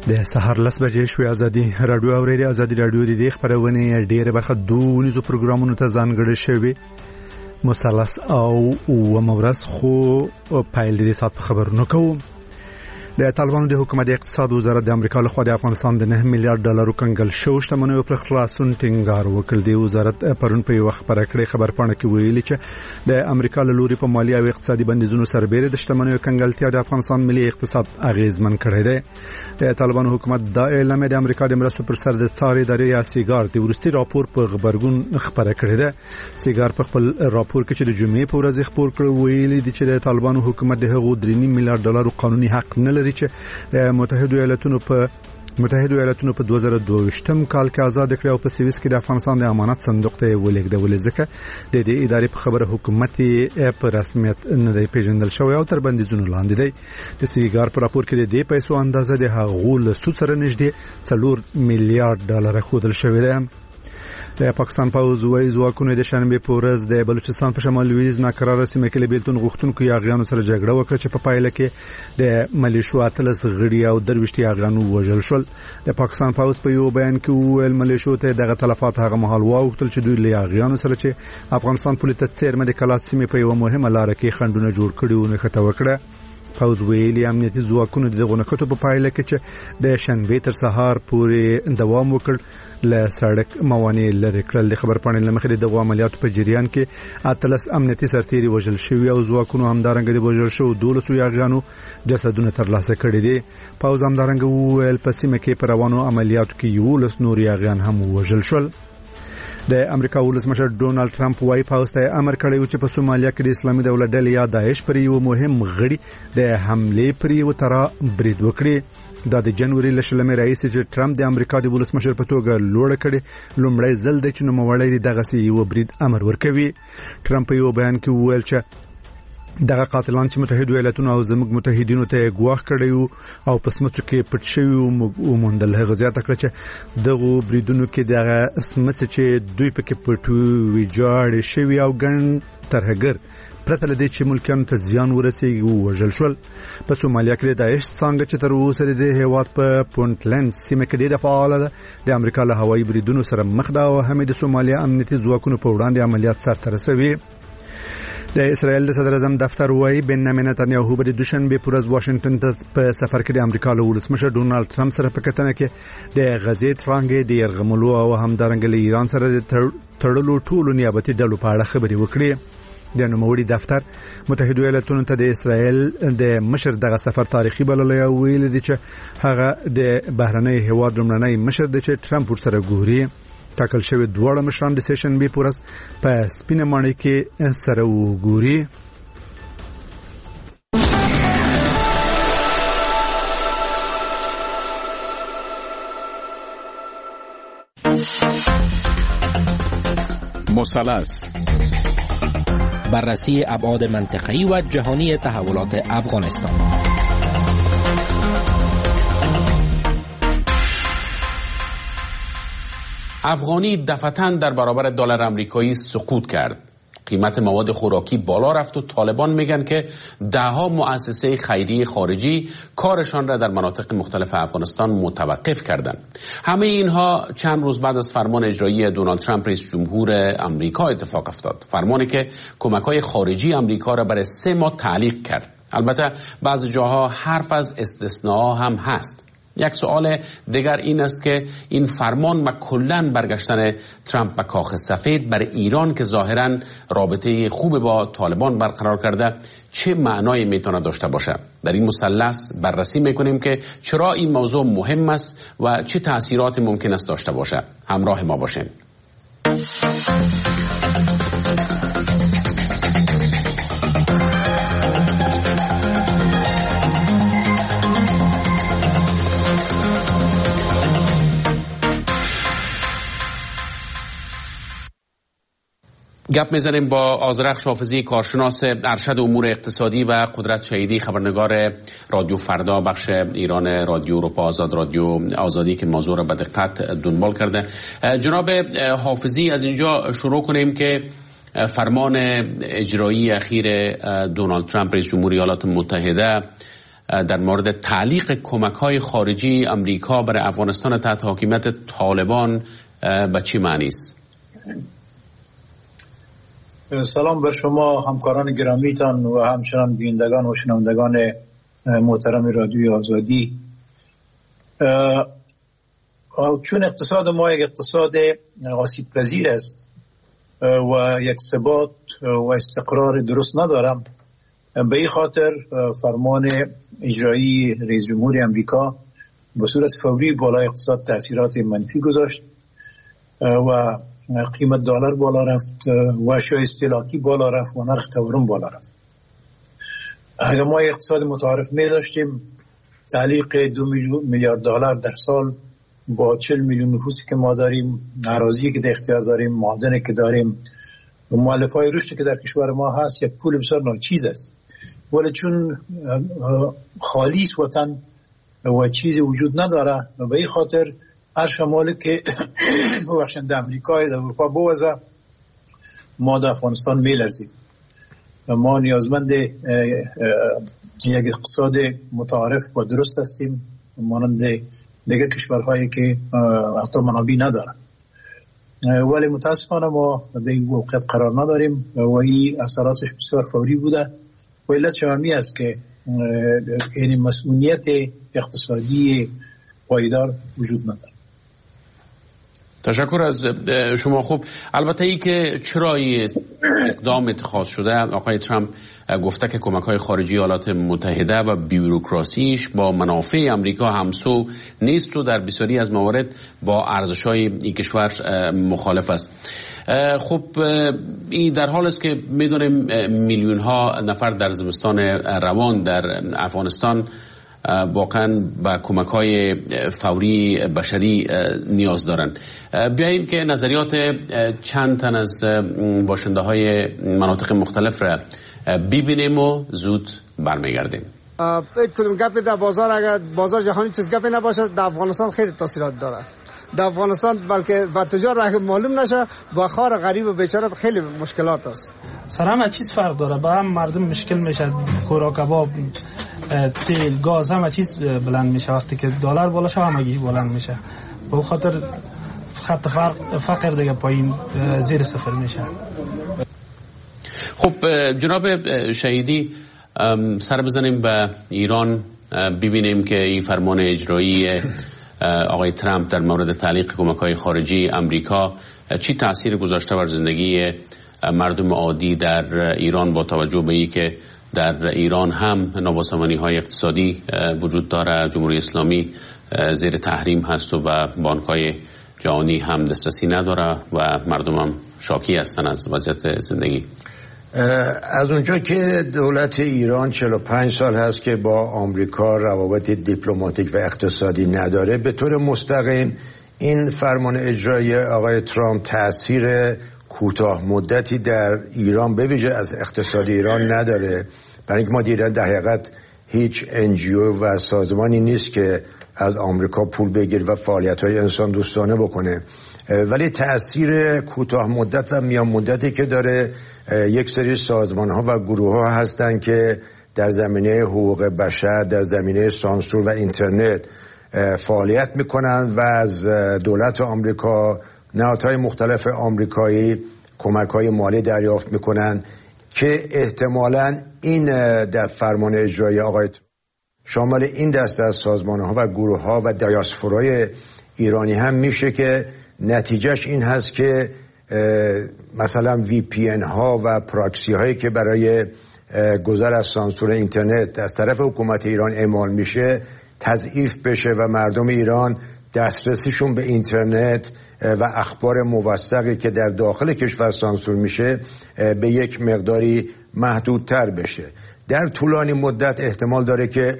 د سهار 10 بجې شوې ازادي رادیو اورېدي. ازادي رادیو د دې خبرونه ډېره برخه دونیزو پروګرامونو ته ځانګړې شوی مثلث او ومورث خو پایل دې سات خبرونه کوو. د طالبانو د حکومت اقتصاد وزارت د امریکا له خوا د افغانستان د 9 میلیارډ ډالر کنګل شو شتمنیو پر خلاصون ټینګار وکړ. د وزارت پرون په یو خبره کړې خبرپاڼه کې ویلي چې د امریکا له لوري په مالی او اقتصادي بندیزونو سربېره د شتمنیو کنګلتیا د افغانستان ملي اقتصاد اغیزمن کړی دی. د طالبانو حکومت دا اعلان د امریکا د مرستو پر سر د څاري ادارې یا سیګار د ورستي راپور په خبرګون خبره کړې ده. سیګار په خپل راپور کې چې د جمعې په ورځ خبر کړ ویلي دی چې د طالبانو حکومت د هغو 3 میلیارډ ډالر قانوني حق نه لري چې د متحده ایالاتونو په 2022 کال کې آزاد کړ او په سویس کې د افغانستان د امانت صندوق ته ولېږدول. ځکه د دې ادارې په خبره حکومت په رسمیت نه دی پیژندل شوی او تر بندیزونو لاندې دی. د سیګار په راپور کې د دې پیسو اندازه د هغو له سود سره نږدې 4 میلیارډ ډالر ښودل شوی دی. د پاکستان پوځ وایي ځواکونه د شنبه په ورځ د بلوچستان په شمال لویدیځ ناکراره سیمه کې له بیلتون غوښتونکو یاغیانو سره جګړه وکړه چې په پایله کې د ملیشو اتلس غړي او 23 یاغیانو وژل شول. د پاکستان پوځ په یو بیان کې ویل ملیشو ته دغه تلفات هغه مهال واوښتل چې دوی له یاغیانو سره چې افغانستان پولیس ته څیرمه د کلات سیمه په یو مهمه لار کې خندونه جوړ کړي او نه خطا وکړه. پوځ ویلي امنیتي ځواکونو دغه نکټو په پایله کې چې د شنبه تر سهار پورې دوام وکړ له سړک موانع لري کړل. د خبرپاڼې لمخې د عملیاتو په جریان کې اتلس امنیتي سرتیري وژل شوی او ځواکونو همدارنګه د وژل شو 12 یاغیانو جسدونه ترلاسه کړي دي. پوځ همدارنګه ویل په سیمه کې پر روانو عملیاتو کې 11 نور یاغیان هم وژل شول. د امریکا ولسمشر ډونالد ټرمپ وايي پوځ ته امر کړی چې په سومالیا کې د اسلامي دولت ډلې یا داعش پر یو مهم غړي د حمله پر یو ترا برید وکړي. دا د جنوري لشلمې رئیس چې ټرمپ د امریکا د ولسمشر په توګه لوړ کړي لومړی ځل د چنو موړی دغه سی یو برید امر ورکوي. ټرمپ یو بیان کې ویل چې دغه قاتلان چې متحده ایالاتونو او زموږ متحدینو ته ګواښ کړی او په سمڅو کې پټ شوی او موندل هغه زیاته کړ چې دغه بریدونو کې دغه سمڅ چې دوی پکې پټو ویجاړ شوی او ګڼ ترهګر پرته لدې چې ملکانو ته زیان ورسیږي او وژل شول. په سومالیا کې د داعش څنګه چې تر اوسه د هیواد په پونټلند سیمه کې ډېره فعاله ده د امریکا له هوایي بریدونو سره مخ ده او هم د سومالیا امنیتي ځواکونو په وړاندې عملیات سرته رسوي. د اسرائیل د صدر اعظم دفتر وايي بنیامین نتنیاهو به د دوشنبه پر ورځ واشنگټن ته په سفر کې د امریکا له ولسمشر ډونالد ټرمپ سره په کتنه کې د غزې ترانګې د يرغملو او همدارنګه له ایران سره تړلو ټولو نیابتي ډلو په اړه خبرې وکړي. د نوموړي دفتر متحده ایالاتونو ته د اسرائیل د مشر دغه سفر تاریخي بللی او ویل دي چې هغه د بهرنۍ هیواد لومړنی مشر دی چې ټرمپ ورسره ګوري. ټاکل شوی دواړه مشران د سیشن بي پورس په سپینه ماڼۍ کې سره وګوري. مثلث بررسی ابعاد منطقه‌ای و جهانی تحولات افغانستان. افغانی دفعتاً در برابر دلار آمریکایی سقوط کرد. قیمت مواد خوراکی بالا رفت و طالبان میگن که دهها مؤسسه خیریه خارجی کارشان را در مناطق مختلف افغانستان متوقف کردند. همه اینها چند روز بعد از فرمان اجرایی دونالد ترامپ رئیس جمهور آمریکا اتفاق افتاد. فرمانی که کمک‌های خارجی آمریکا را برای 3 ماه تعلیق کرد. البته بعضی جاها حرف از استثناء هم هست. یک سوال دیگر این است که این فرمان و کلاً برگشتن ترامپ به کاخ سفید برای ایران که ظاهراً رابطه خوب با طالبان برقرار کرده چه معنایی میتونه داشته باشه؟ در این مثلث بررسی میکنیم که چرا این موضوع مهم است و چه تأثیرات ممکن است داشته باشه. همراه ما باشین. گپ میزنیم با آذرخش حافظی کارشناس ارشد امور اقتصادی و قدرت شهیدی خبرنگار رادیو فردا بخش ایران رادیو اروپا آزاد رادیو آزادی که موضوع را به دقت دنبال کرده. جناب حافظی از اینجا شروع کنیم که فرمان اجرایی اخیر دونالد ترامپ رئیس جمهوری ایالات متحده در مورد تعلیق کمک‌های خارجی امریکا برای افغانستان تحت حاکمیت طالبان به چی معنی است؟ سلام بر شما همکاران گرامیتان و همچنان بینندگان و شنوندگان محترم رادیوی آزادی. چون اقتصاد ما یک اقتصاد آسیب پذیر است و یک ثبات و استقرار درست ندارم، به این خاطر فرمان اجرایی رئیس جمهور امریکا به صورت فوری بالای اقتصاد تاثیرات منفی گذاشت و قیمت دلار بالا رفت و اشیاء استهلاکی بالا رفت و نرخ تورم بالا رفت. اگر ما اقتصاد متعارف می داشتیم، تعلیق 2 میلیارد دلار در سال با 40 میلیون نفوسی که ما داریم، اراضی که در اختیار داریم، معادنی که داریم و مؤلفه‌های رشدی که در کشور ما هست، یک پول بسیار ناچیز است. ولی چون خالیس وطن و چیزی وجود نداره، به این خاطر هر شمالی که بخشند امریکای در اروپا بوزه، ما در افغانستان میلرزیم. ما نیازمند یک اقتصاد متعارف و درست هستیم، مانند دیگر کشورهایی که حتی منابع ندارن. ولی متاسفانه ما در این موقعیت قرار نداریم و این اثراتش بسیار فوری بوده و علت شامی است که یعنی مسئولیت اقتصادی پایدار وجود نداره. تشکر از شما. خوب، البته ای که چرا اقدام اتخاذ شده، آقای ترامپ گفته که کمک‌های خارجی ایالات متحده و بیوروکراسیش با منافع امریکا همسو نیست و در بسیاری از موارد با ارزش‌های این کشور مخالف است. خب این در حال است که می‌دونیم میلیون‌ها نفر در زمستان روان در افغانستان واقعا به کمک‌های فوری بشری نیاز دارند. بیاییم که نظریات چند تن از باشنده‌های مناطق مختلف را ببینیم و زود برمیگردیم. کدوم گپی در بازار، اگر بازار جهانی چیز گپی نباشه، در افغانستان خیلی تاثیرات داره. در افغانستان بلکه و تجار اگه معلوم نشه، با خار غریب و بیچاره خیلی مشکلات است. سر همه چیز فرق داره، با هم مردم مشکل میشه، خوراک، کباب، تیل، گاز، همه چیز بلند میشه. وقتی که دلار بالا شه همگی بلند میشه. به خاطر خط فقر دیگه پایین زیر صفر میشه. خب جناب شهیدی، سر بزنیم به ایران، ببینیم که این فرمان اجرایی آقای ترامپ در مورد تعلیق کمک‌های خارجی امریکا چی تأثیر گذاشته بر زندگی مردم عادی در ایران، با توجه به این که در ایران هم نابسامانی‌های اقتصادی وجود داره، جمهوری اسلامی زیر تحریم هست و به بانک‌های جهانی هم دسترسی نداره و مردم هم شاکی هستن از وضعیت زندگی. از اونجا که دولت ایران 45 سال هست که با آمریکا روابط دیپلماتیک و اقتصادی نداره، به طور مستقیم این فرمان اجرایی آقای ترامپ تأثیر کوتاه مدتی در ایران به ویژه از اقتصاد ایران نداره، برای اینکه ما دیدن در حقیقت هیچ NGO و سازمانی نیست که از آمریکا پول بگیره و فعالیت‌های انسان دوستانه بکنه. ولی تأثیر کوتاه مدت و میان مدتی که داره، یک سری سازمان‌ها و گروه‌ها هستن که در زمینه حقوق بشر، در زمینه سانسور و اینترنت فعالیت میکنن و از دولت آمریکا، نهادهای مختلف آمریکایی کمک‌های مالی دریافت میکنن که احتمالاً این در فرمان اجرایی آقای شامل این دسته از سازمان‌ها و گروه‌ها و دیاسپورای ایرانی هم میشه که نتیجهش این هست که مثلا VPN ها و پراکسی هایی که برای گذر از سانسور اینترنت از طرف حکومت ایران اعمال میشه تضعیف بشه و مردم ایران دسترسیشون به اینترنت و اخبار موثقی که در داخل کشور سانسور میشه به یک مقداری محدودتر بشه. در طولانی مدت احتمال داره که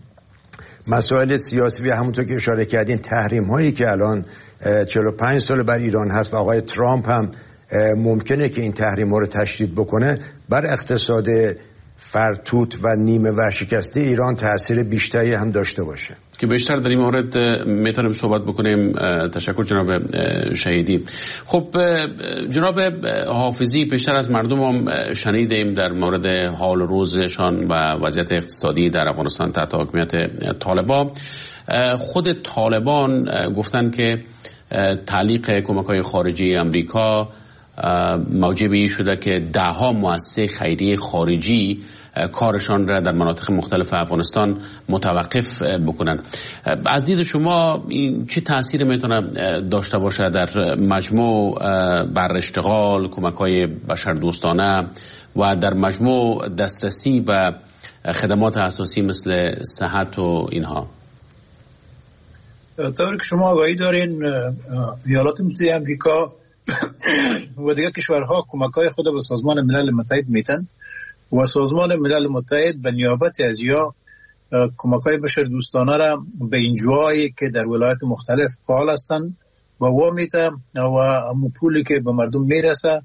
مسائل سیاسی و همونطور که اشاره کردین تحریم هایی که الان 45 سال بر ایران هست و آقای ترامپ هم ممکنه که این تحریم ها رو تشدید بکنه، بر اقتصاد فرتوت و نیمه ورشکسته ایران تاثیر بیشتری هم داشته باشه که بیشتر در این مورد میتونیم صحبت بکنیم. تشکر جناب شهیدی. خب جناب حافظی، پیشتر از مردم هم شنیدیم در مورد حال روزشان و وضعیت اقتصادی در افغانستان تحت حکومت طالبان. خود طالبان گفتن که تعلیق کمک‌های خارجی امریکا موجب این شده که دهها مؤسسه خیریه خارجی کارشان را در مناطق مختلف افغانستان متوقف بکنن. از دید شما این چه تأثیر میتونه داشته باشه در مجموع بر اشتغال، کمک‌های بشردوستانه و در مجموع دسترسی به خدمات اساسی مثل صحت و اینها؟ طوری که شما آگاهی دارین، ایالات متحده آمریکا و دیگر کشورها کمک‌های خود به سازمان ملل متحد میتن و سازمان ملل متحد به نیابت از یا کمک‌های بشردوستانه را به انجوایی که در ولایات مختلف فعال هستند و وامیته و پولی که به مردم میرسه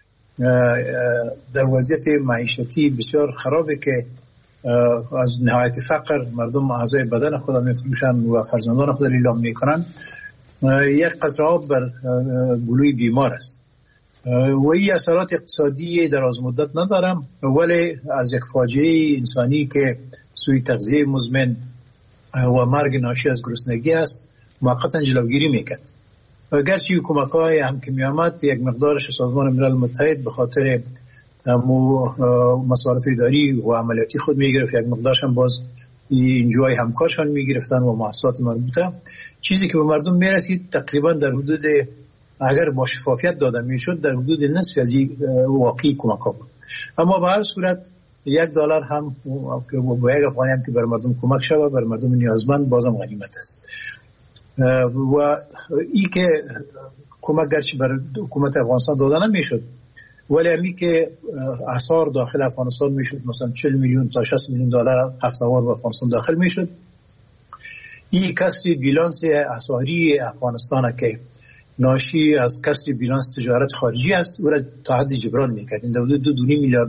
در وضعیت معیشتی بسیار خرابه که از نهایت فقر مردم اعضای بدن خود میفروشن و فرزندان خود اعلام میکنن، یک قطره آب بر گلوی بیمار است و این اثرات اقتصادی دراز مدت ندارم، ولی از یک فاجعه انسانی که سوی تغذیه مزمن و مرگ ناشی از گرسنگی است موقتا جلوگیری میکرد. اگرچه کمک‌های هم که میامد یک مقدارش سازمان ملل متحد به خاطر مصارف اداری و عملیاتی خود میگرفت، یک مقدارش هم باز اینجوهای همکارشان میگرفتن و مؤسسات مربوطه. چیزی که به مردم میرسید تقریبا در حدود، اگر با شفافیت داده میشد، در حدود نصف از واقعی کمک ها بود. اما به هر صورت $1 هم با یک افغانی هم که بر مردم کمک شود، بر مردم نیازمند، بازم غنیمت است. و این که کمک گرچه بر حکومت افغانستان داده نمیشد، ولی همی که اسعار داخل افغانستان میشد، مثلا 40 میلیون تا 60 میلیون دلار هفته‌وار به افغانستان داخل میشد. این کسری بیلانس اسعاری افغانستان که ناشی از کسری بیلانس تجارت خارجی است، او را تا حدی جبران میکرد. این در حدود $2.5 میلیارد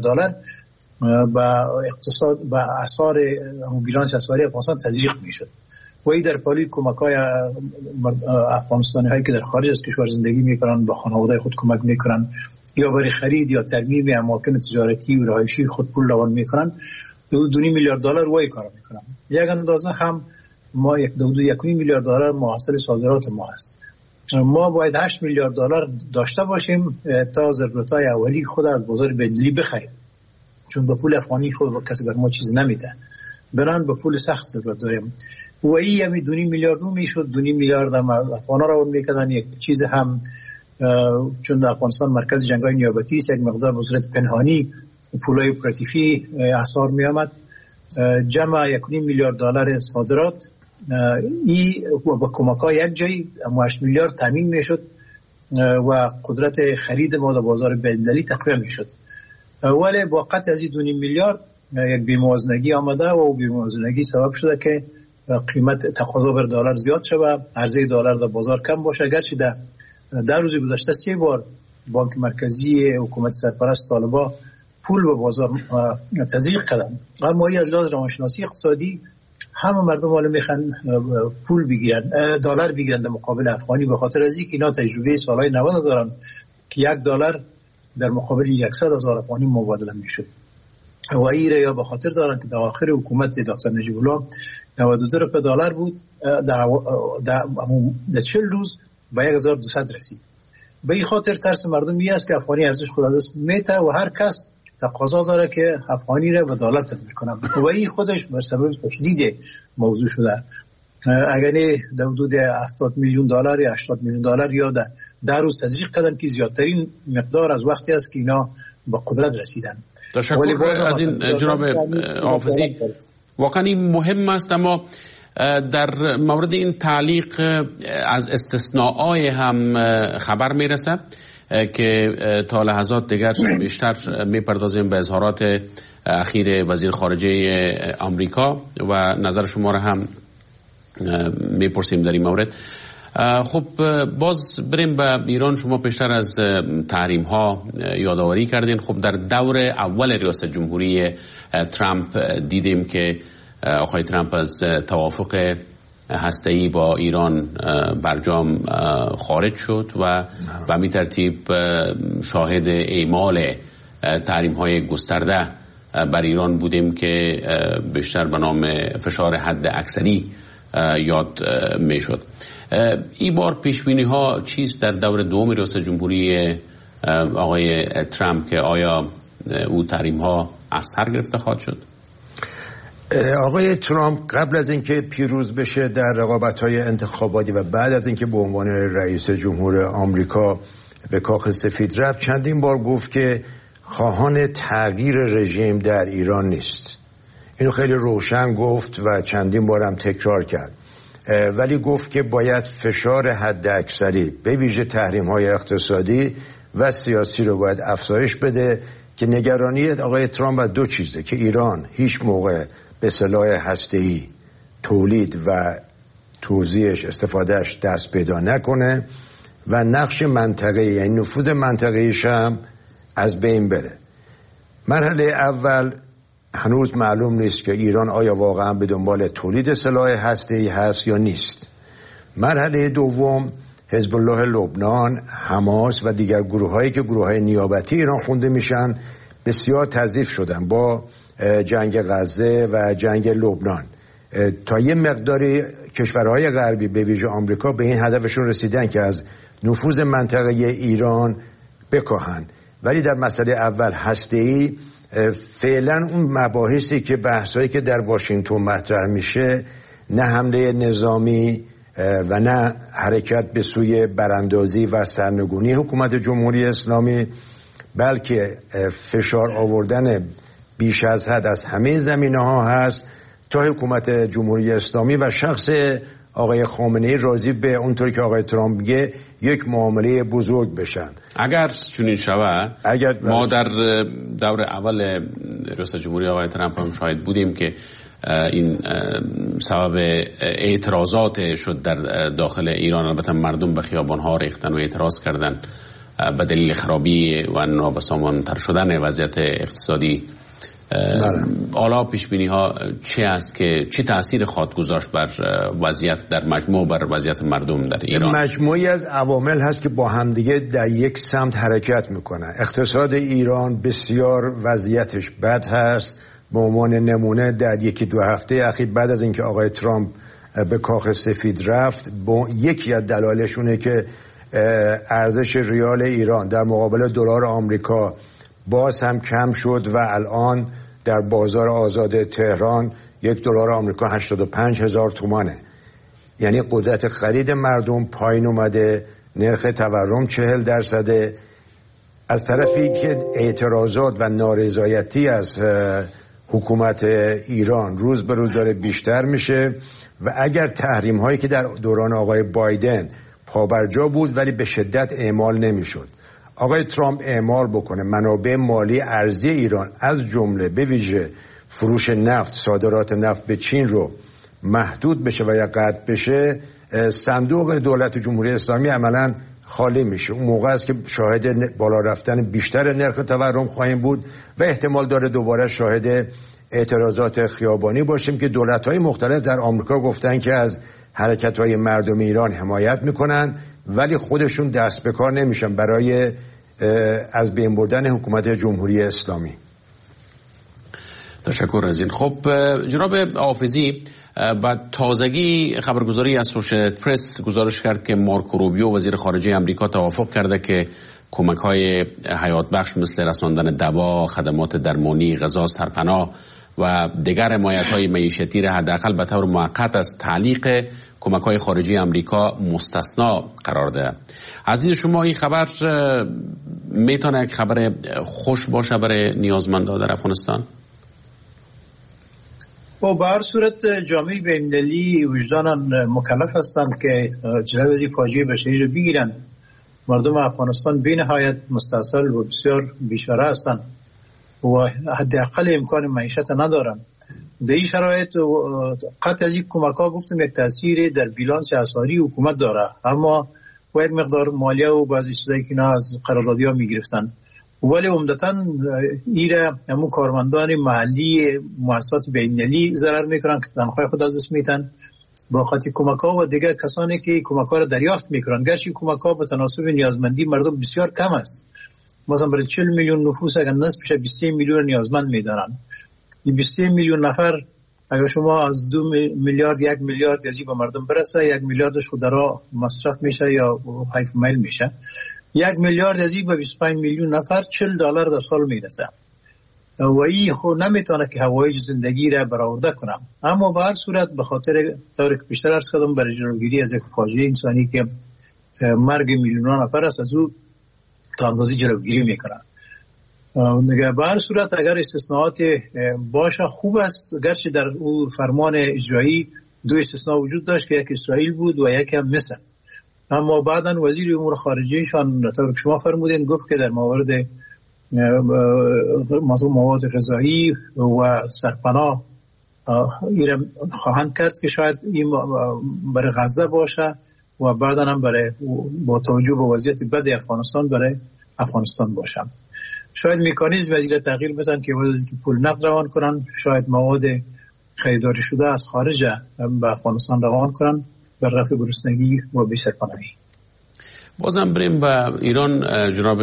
با اقتصاد با اسعار بیلانس اسعاری افغانستان تزریق میشد و این در پالی کمک‌های افغانستانی هایی که در خارج از کشور زندگی میکنن به خانواده خود کمک میکنن یا برای خرید یا ترمیم اماکن تجارتی و رهایشی خود پول روان میکنن، $2.5 میلیارد وای کار میکنن. یک اندازه هم ما $1.5 میلیارد محصول صادرات ما است. ما باید $8 میلیارد داشته باشیم تا ضرورت‌های اولی خود از بازار بین‌المللی بخریم، چون به پول افغانی خود کسی بر ما چیز نمیده، بنان به پول سخت ضرورت داریم. و این همی $2 میلیارد میشد، $2 میلیارد هم افغانا را اون میکردن. یک چیز هم چون افغانستان مرکز جنگ‌های نیابتی است، یک مقدار به صورت پنهانی پولای اپراتیفی اسعار می آمد. جمع $1.5 میلیارد صادرات این با کمک‌های یک جایی $8 میلیارد تامین میشد و قدرت خرید ما در بازار بین‌المللی تقویت میشد. ولی با قطع از $2.5 میلیارد یک بی‌موازنگی آمده و بی‌موازنگی سبب شده که قیمت تقاضا بر دلار زیاد شود، عرضه دلار در بازار کم باشه. اگرچه در روز گذشته 3 بار بانک مرکزی حکومت سرپرست طالبان پول به بازار تزریق کردن، اما از لحاظ روانشناسی اقتصادی همه مردم حالا میخوان پول بگیرن، دلار بگیرن در مقابل افغانی، به خاطر از اینکه اینا تجربه سالهای 90 دارن که $1 در مقابل 100,000 افغانی مبادله میشد. و این یا به خاطر دارن که در آخر حکومت دکتر نجیب الله $92 بود، در 40 روز به 1200 رسید. به این خاطر ترس مردمی است که افغانی ارزش خود از دست میته و هر کس تقاضا داره که افغانی را به دلار تبدیل کنه و این خودش بر سبب تشدید موضوع شده. اگر در حدود $70 میلیون یا $80 میلیون یا در روز تزریق کردن که زیادترین مقدار از وقتی است که اینا به قدرت رسیدن. تشکر از این جناب حافظی. واقعا این مهم است، اما در مورد این تعلیق از استثناءای هم خبر میرسه که تا لحظات دیگر بیشتر میپردازیم به اظهارات اخیر وزیر خارجه آمریکا و نظر شما را هم میپرسیم در این مورد. خب باز بریم به ایران. شما پیشتر از تحریم ها یادآوری کردین. خب در دور اول ریاست جمهوری ترامپ دیدیم که آقای ترامپ از توافق هسته‌ای با ایران برجام خارج شد و به همین ترتیب شاهد اعمال تحریم های گسترده بر ایران بودیم که بیشتر به نام فشار حد اکثری یاد می شد. این بار پیشبینی ها چیست در دور دوم ریاست جمهوری آقای ترامپ که آیا او تحریم ها اثر گرفته خواهد شد؟ آقای ترامپ قبل از اینکه پیروز بشه در رقابت‌های انتخاباتی و بعد از اینکه به عنوان رئیس جمهور آمریکا به کاخ سفید رفت چندین بار گفت که خواهان تغییر رژیم در ایران نیست. اینو خیلی روشن گفت و چندین بارم تکرار کرد. ولی گفت که باید فشار حد اکثری به ویژه تحریم‌های اقتصادی و سیاسی رو باید افزایش بده که نگرانی آقای ترامپ از دو چیزه که ایران هیچ موقع به سلاح هسته‌ای تولید و توزیعش استفادهش دست پیدا نکنه و نقش منطقه‌ای یعنی نفوذ منطقه‌ایش هم از بین بره. مرحله اول هنوز معلوم نیست که ایران آیا واقعا به دنبال تولید سلاح هسته‌ای هست یا نیست. مرحله دوم حزب الله لبنان، حماس و دیگر گروه‌هایی که گروه‌های نیابتی ایران خونده میشن بسیار تضعیف شدن با جنگ غزه و جنگ لبنان. تا یه مقداری کشورهای غربی به ویژه آمریکا به این هدفشون رسیدن که از نفوذ منطقه ایران بکاهن. ولی در مسئله اول هسته‌ای فعلا اون مباحثی که بحثایی که در واشنگتن مطرح میشه نه حمله نظامی و نه حرکت به سوی براندازی و سرنگونی حکومت جمهوری اسلامی بلکه فشار آوردن بیش از حد از همه زمینه‌ها هست تا حکومت جمهوری اسلامی و شخص آقای خامنه‌ای راضی به اونطوری که آقای ترامپ میگه یک معامله بزرگ بشن. اگر چنین شود ما در دور اول ریاست جمهوری آقای ترامپ هم شاهد بودیم که این سبب اعتراضات شد در داخل ایران. البته مردم به خیابان‌ها ریختن و اعتراض کردن به دلیل خرابی و نابسامان‌تر شدن وضعیت اقتصادی. حالا پیشبینی ها چه است که چه تأثیر خواهد گذاشت بر وضعیت در مجموع بر وضعیت مردم در ایران؟ مجموعی از عوامل هست که با همدیگه در یک سمت حرکت میکنن. اقتصاد ایران بسیار وضعیتش بد هست. به عنوان نمونه در یکی دو هفته اخیر بعد از اینکه آقای ترامپ به کاخ سفید رفت یکی از دلایلشونه که ارزش ریال ایران در مقابل دلار آمریکا باز هم کم شد و الان در بازار آزاد تهران $1 آمریکا 85,000 تومانه. یعنی قدرت خرید مردم پایین اومده، نرخ تورم 40%. از طرفی که اعتراضات و نارضایتی از حکومت ایران روز به روز داره بیشتر میشه و اگر تحریم هایی که در دوران آقای بایدن پابرجا بود ولی به شدت اعمال نمیشد، آقای ترامپ اعمال بکنه منابع مالی ارزی ایران از جمله به ویژه فروش نفت، صادرات نفت به چین رو محدود بشه و یا قطع بشه، صندوق دولت جمهوری اسلامی عملاً خالی میشه. اون موقع است که شاهد بالا رفتن بیشتر نرخ تورم خواهیم بود و احتمال داره دوباره شاهد اعتراضات خیابانی باشیم که دولت‌های مختلف در آمریکا گفتن که از حرکت‌های مردم ایران حمایت میکنن ولی خودشون دست به کار نمیشن برای از بین بردن حکومت جمهوری اسلامی. تشکر از این. خب جناب حافظی، بعد تازگی خبرگزاری اسوشییتد پرس گزارش کرد که مارکو روبیو وزیر خارجه آمریکا توافق کرده که کمک‌های حیات بخش مثل رساندن دوا، خدمات درمانی، غذا، سرپناه و دیگر حمایت‌های معیشتی را حداقل به طور موقت از تعلیق کمک‌های خارجی آمریکا مستثنا قرار ده. از این شما این خبر میتونه یک خبر خوش باشه برای نیازمندان در افغانستان؟ و به هر صورت جامعه بین‌المللی وجداناً مکلف هستند که جلوی فاجعه بشری رو بگیرن. مردم افغانستان بی‌نهایت مستاصل و بسیار بیچاره هستند و حداقل امکان معیشت ندارن در این شرایط قطع از این کمک ها گفتم یک تاثیر در بیلانس اسعاری حکومت داره، اما باید مقدار مالیه و بعضی چیزایی که اینا از قراردادی ها میگرفتن، ولی عمدتاً ایره همون کارمندان محلی مؤسسات بین‌المللی ضرر میکنن که تنخواه خود از دست میتن با خاطر کمک ها و دیگر کسانی که کمک ها را دریافت میکنن. گرچه کمک ها به تناسب نیازمندی مردم بسیار کم است، مثلا برای 40 میلیون نفوس اگر نصفش 23 میلیون نیازمند میدارن، این 23 میلیون نفر اگر شما از 2 میلیارد 1 میلیارد یزی به مردم برسه، 1 میلیاردش خود را مصرف میشه یا حیف میل میشه، 1 میلیارد یزی به 25 میلیون نفر $40 در سال میرسه و این خود نمیتونه که هوایج زندگی را برآورده کنم. اما به هر صورت به خاطر طوری که بیشتر عرض کردم برای جلوگیری از یک فاجعه انسانی که مرگ میلیون نفر است، از او تا اندازه جلوگیری میکنن. به هر صورت اگر استثناءات باشه خوب است، گرچه در او فرمان اجرایی 2 استثناء وجود داشت که یک اسرائیل بود و یک هم مصر، اما بعداً وزیر امور خارجهشان طور که شما فرمودین گفت که در موارد مواد غذایی و سرپناه ایران خواهند کرد که شاید این برای غزه باشه و بعداً هم برای با توجه به وضعیت بد افغانستان برای افغانستان باشه. شاید مکانیزم از این تغییر بدن که پول نقد روان کنن، شاید مواد خریداری شده از خارج به افغانستان روان کنن بر رفع گرسنگی و بی سرپناهی. بازم بریم به ایران. جناب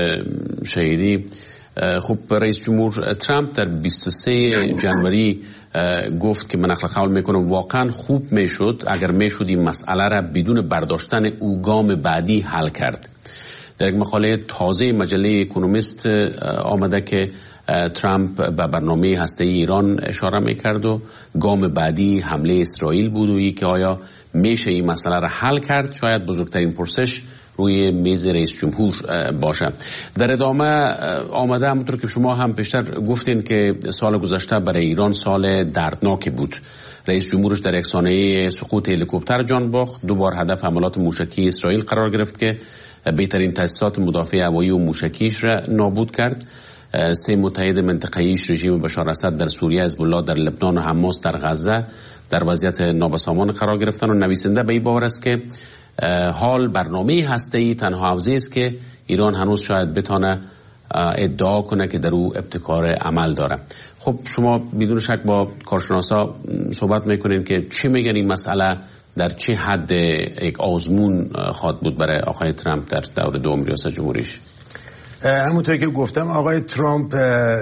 شهیدی، خب رئیس جمهور ترامپ در 23 جنوری گفت که من نقل قول میکنم واقعا خوب میشد اگر میشد این مسئله را بدون برداشتن او گام بعدی حل کرد. در یک مقاله تازه مجله اکونومیست آمده که ترامپ به برنامه هسته‌ای ایران اشاره میکرد و گام بعدی حمله اسرائیل بود و که آیا میشه این مسئله را حل کرد شاید بزرگترین پرسش روی میز رئیس جمهور باشه. در ادامه آمده همونطور که شما هم پیشتر گفتین که سال گذشته برای ایران سال دردناکی بود. رئیس جمهورش در یک سانحه سقوط هلیکوپتر جان باخت، 2 بار هدف حملات موشکی اسرائیل قرار گرفت که بهترین تاسیسات مدافع هوایی و موشکیش را نابود کرد. 3 متحد منطقه‌ایش رژیم بشار اسد در سوریه، حزب الله در لبنان و حماس در غزه در وضعیت نابسامان قرار گرفتن و نویسنده به این باور است که حال برنامه هسته‌ای تنها حوزه است که ایران هنوز شاید بتونه ادعا کنه که در او ابتکار عمل داره. خب شما بدون شک با کارشناسا صحبت میکنین که چی میگن این مسئله در چه حد یک آزمون خواهد بود برای آقای ترامپ در دور دوم ریاست جمهوریش؟ همونطور که گفتم آقای ترامپ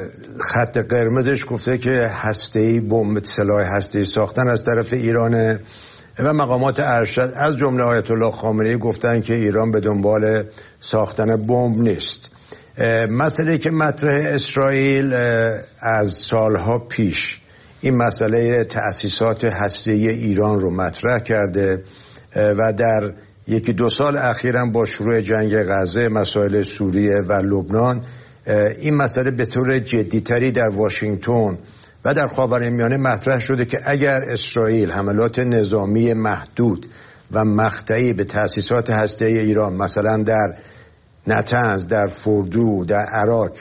خط قرمزش گفته که هسته‌ای بمب سلاح هسته‌ای ساختن از طرف ایران و مقامات ارشد از جمله آیت الله خامنه‌ای گفتن که ایران به دنبال ساختن بمب نیست. مسئله که مطرح اسرائیل از سالها پیش این مسئله تأسیسات هسته‌ای ایران رو مطرح کرده و در 1-2 سال اخیراً با شروع جنگ غزه، مسائل سوریه و لبنان این مسئله به طور جدی‌تری در واشنگتن و در خاورمیانه مطرح شده که اگر اسرائیل حملات نظامی محدود و مقطعی به تأسیسات هسته‌ای ایران مثلا در نتنز، در فوردو، در عراق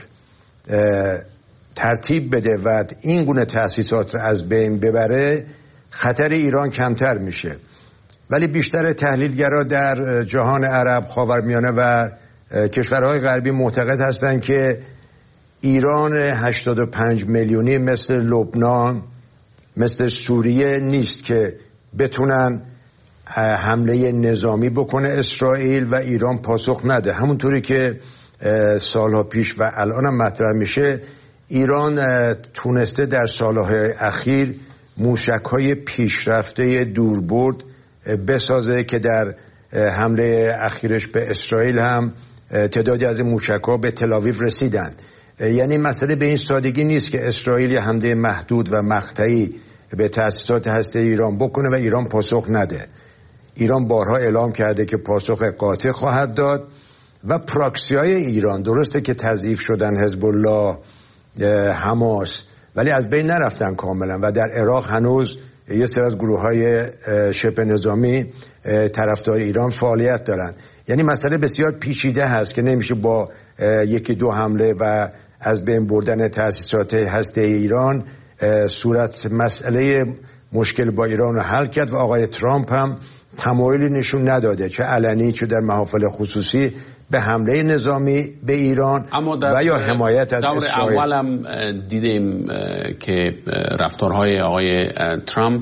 ترتیب بده و این گونه تأسیسات را از بین ببره، خطر ایران کمتر میشه. ولی بیشتر تحلیلگرا در جهان عرب، خاورمیانه و کشورهای غربی معتقد هستند که ایران 85 میلیونی مثل لبنان، مثل سوریه نیست که بتونن حمله نظامی بکنه اسرائیل و ایران پاسخ نده. همونطوری که سالها پیش و الان هم مطرح میشه، ایران تونسته در سالهای اخیر موشک‌های پیشرفته دوربرد بسازه که در حمله اخیرش به اسرائیل هم تعدادی از موشک‌ها به تل‌آویو رسیدند. یعنی مسئله به این سادگی نیست که اسرائیل یه حمله محدود و مقطعی به تأسیسات هسته‌ای ایران بکنه و ایران پاسخ نده. ایران بارها اعلام کرده که پاسخ قاطع خواهد داد و پراکسی‌های ایران درسته که تضعیف شدن، حزب الله، حماس، ولی از بین نرفتن کاملا و در عراق هنوز یه سری از گروه‌های شبه نظامی طرفدار ایران فعالیت دارن. یعنی مسئله بسیار پیچیده هست که نمیشه با 1-2 حمله و از بین بردن تأسیسات هسته‌ای ایران صورت مسئله مشکل با ایران رو حل کرد و آقای ترامپ هم تمایلی نشون نداده چه علنی چه در محافل خصوصی به حمله نظامی به ایران و یا حمایت از اسرائیل. دور اولم دیدیم که رفتارهای آقای ترامپ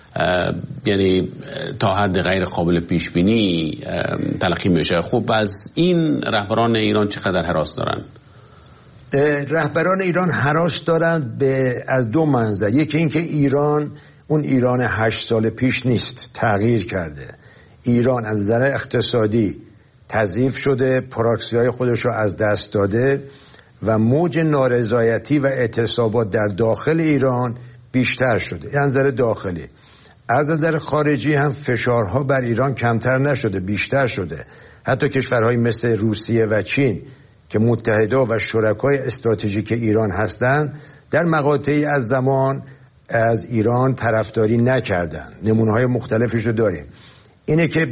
یعنی تا حد غیر قابل پیش بینی تلقی میشه. خب از این رهبران ایران چقدر هراس دارن؟ رهبران ایران هراس دارند از دو منظر. یکی اینکه ایران اون ایران 8 سال پیش نیست، تغییر کرده. ایران از نظر اقتصادی تضعیف شده، پراکسی‌های خودش رو از دست داده و موج نارضایتی و اعتصابات در داخل ایران بیشتر شده. این نظر داخلی. از نظر خارجی هم فشارها بر ایران کمتر نشده، بیشتر شده. حتی کشورهای مثل روسیه و چین که متحده و شرکای استراتژیک ایران هستند در مقاطعی از زمان از ایران طرفداری نکردند. نمونه‌های مختلفش رو داریم. اینه که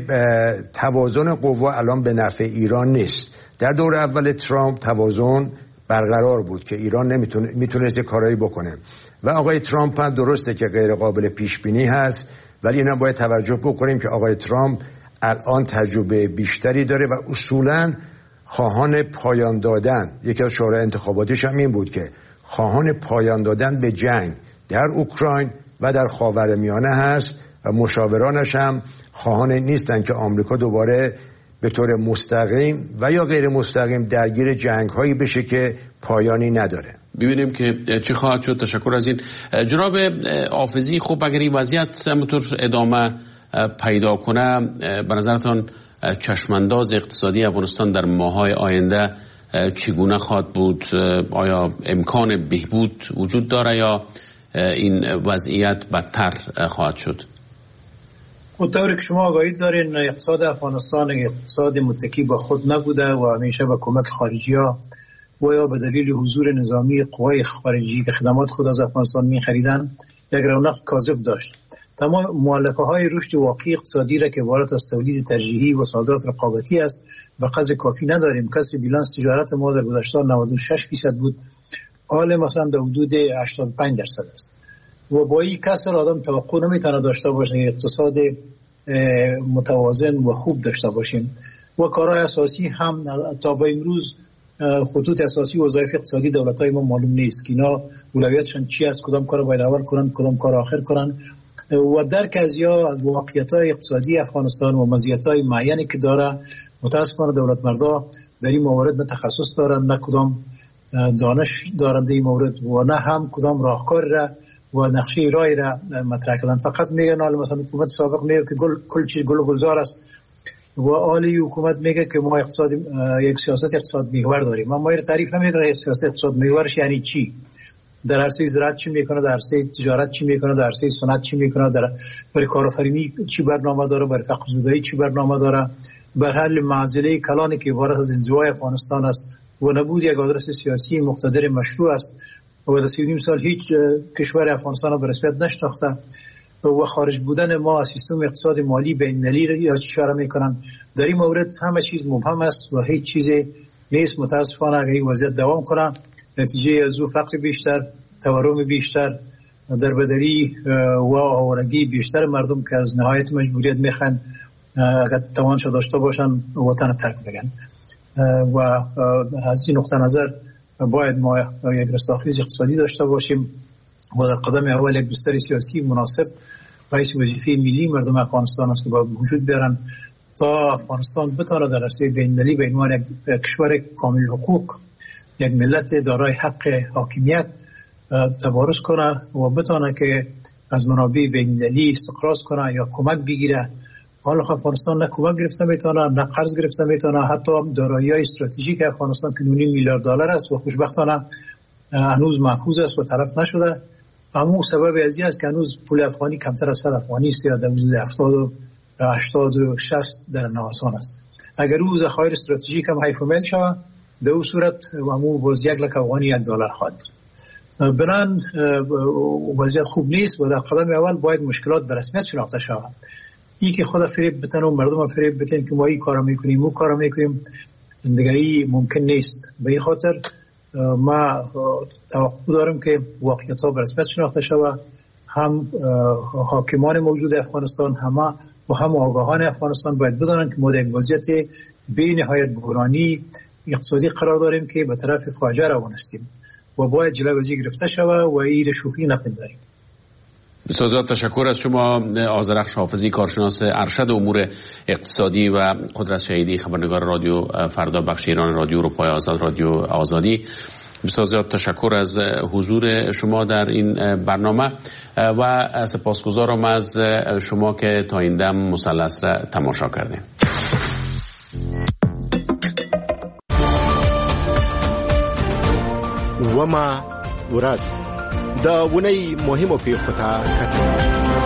توازن قوا الان به نفع ایران نیست. در دور اول ترامپ توازن برقرار بود که ایران میتونست کارایی بکنه و آقای ترامپ هم درسته که غیر قابل پیش بینی هست، ولی اینا باید توجه بکنیم که آقای ترامپ الان تجربه بیشتری داره و اصولاً خواهان پایان دادن، یکی از شورای انتخاباتیش هم این بود که خواهان پایان دادن به جنگ در اوکراین و در خاورمیانه هست و مشاورانش هم خواهان نیستن که آمریکا دوباره به طور مستقیم و یا غیر مستقیم درگیر جنگ‌هایی بشه که پایانی نداره. ببینیم که چی خواهد شد. تشکر از این جناب حافظی. خب اگر این وضعیت همونطور ادامه پیدا کنه، به نظرتان چشمانداز اقتصادی افغانستان در ماه‌های آینده چگونه خواهد بود؟ آیا امکان بهبود وجود داره یا این وضعیت بدتر خواهد شد؟ اونطوری که شما آگاهی دارین اقتصاد افغانستان اقتصاد متکی به خود نبوده و همیشه به کمک خارجی ها و یا به دلیل حضور نظامی قوای خارجی که خدمات خود از افغانستان می خریدن یک رونق کاذب داشت. تمام مؤلفه های رشد واقعی اقتصادی را که عبارت از تولید ترجیحی و صادرات رقابتی است به قدر کافی نداریم. کسر بیلانس تجارت ما در گذشته 96% بود، حال مثلا در حدود 85% است و با این کسر آدم توقع نمیتونه داشته باشه اقتصاد متوازن و خوب داشته باشیم و کارهای اساسی هم تا به امروز خطوط اساسی وظایف اقتصادی دولت‌های ما معلوم نیست که اینا اولویتشون چی است، کدام کار باید اول کنن، کدام کار آخر کنن و درک از واقعیت‌های اقتصادی افغانستان و مزیت‌های معینی که داره. متأسفانه دولت مردا در این موارد نه تخصص دارن، نه کدام دانش دارن در این مورد و نه هم کدام راهکار را و نقشه رای را مطرح کردن. فقط میگن حالا مثلا حکومت سابق میگه که کل چیز گل و گلزار است و حالی حکومت میگه که ما یک سیاست اقتصاد محور داریم. ما این تعریف نمیکنه سیاست اقتصاد محورش یعنی چی، در عرصه زراعت چی میکنه، در عرصه تجارت چی میکنه، در عرصه صنعت چی میکنه، برای کارآفرینی چی برنامه داره، برای فقر زدایی چی برنامه داره، بر حل معضله کلانی که عبارت از انزوای افغانستان است و نبود یک آدرس سیاسی مقتدر مشروع است و در 30 سال هیچ کشور افغانستان را به رسمیت نشناخته و خارج بودن ما از سیستم اقتصاد مالی بین‌المللی یا چی اشاره میکنن. در این مورد همه چیز مبهم است و هیچ چیزی نیست. متاسفانه اگر این وضعیت دوام کنه نتیجه از فقر بیشتر، تورم بیشتر، دربدری و آوارگی بیشتر مردم که از نهایت مجبوریت میخوان اگر توانش داشته باشن وطن ترک بگن و از این نقطه نظر باید ما یک رستاخیز اقتصادی داشته باشیم و در قدم اول یک بستر سیاسی مناسب رئیس وظیفه ملی مردم افغانستان است که باید وجود بیارن تا افغانستان بتونه در عرصه بین‌المللی به عنوان یک کشور کامل حقوق، یک ملت دارای حق حاکمیت تبارز کنه و بتونه که از منابع بین‌المللی استقراض کنه یا کمک بگیره. حالا افغانستان نه کمک گرفته میتونه، نه قرض گرفته میتونه، حتی دارایی‌های استراتژیک افغانستان که 9 میلیارد دلار است و خوشبختانه هنوز محفوظ است و تلف نشده. اما سبب از این است که هنوز پول افغانی کمتر از 100 افغانی است یا در حدود 70 و 80 و 60 در نوسان است. اگر او ذخایر استراتژیک هم حیف مل شود در اون صورت همون باز 1 لک افغانی $1 خواهد بود. بنان وضعیت خوب نیست و در قدم اول باید مشکلات به رسمیت شناخته شود. این که خدا فریب بتن و مردم فریب بتن که ما این کارا میکنیم اون کارا میکنیم دیگری ممکن نیست. به این خاطر ما توقع دارم که واقعیت‌ها به رسمیت شناخته شود. هم حاکمان موجود افغانستان و هم آگاهان افغانستان باید بدانند که ما در وضعیت بی نهایت بحرانی اقتصادی قرار داریم که به طرف فاجعه روان هستیم و باید جلوی از این گرفته شود و این شوخی نپنداریم. بسیار زیاد تشکر از شما آذرخش حافظی، کارشناس ارشد امور اقتصادی و قدرت شهیدی، خبرنگار رادیو فردا، بخش ایران رادیو اروپای آزاد، رادیو آزادی. بسیار زیاد تشکر از حضور شما در این برنامه و سپاسگزارم از شما که تا این دم مثلث را تماشا کردیم. وما ورځ د ونی مهمو پیښو ته کتل.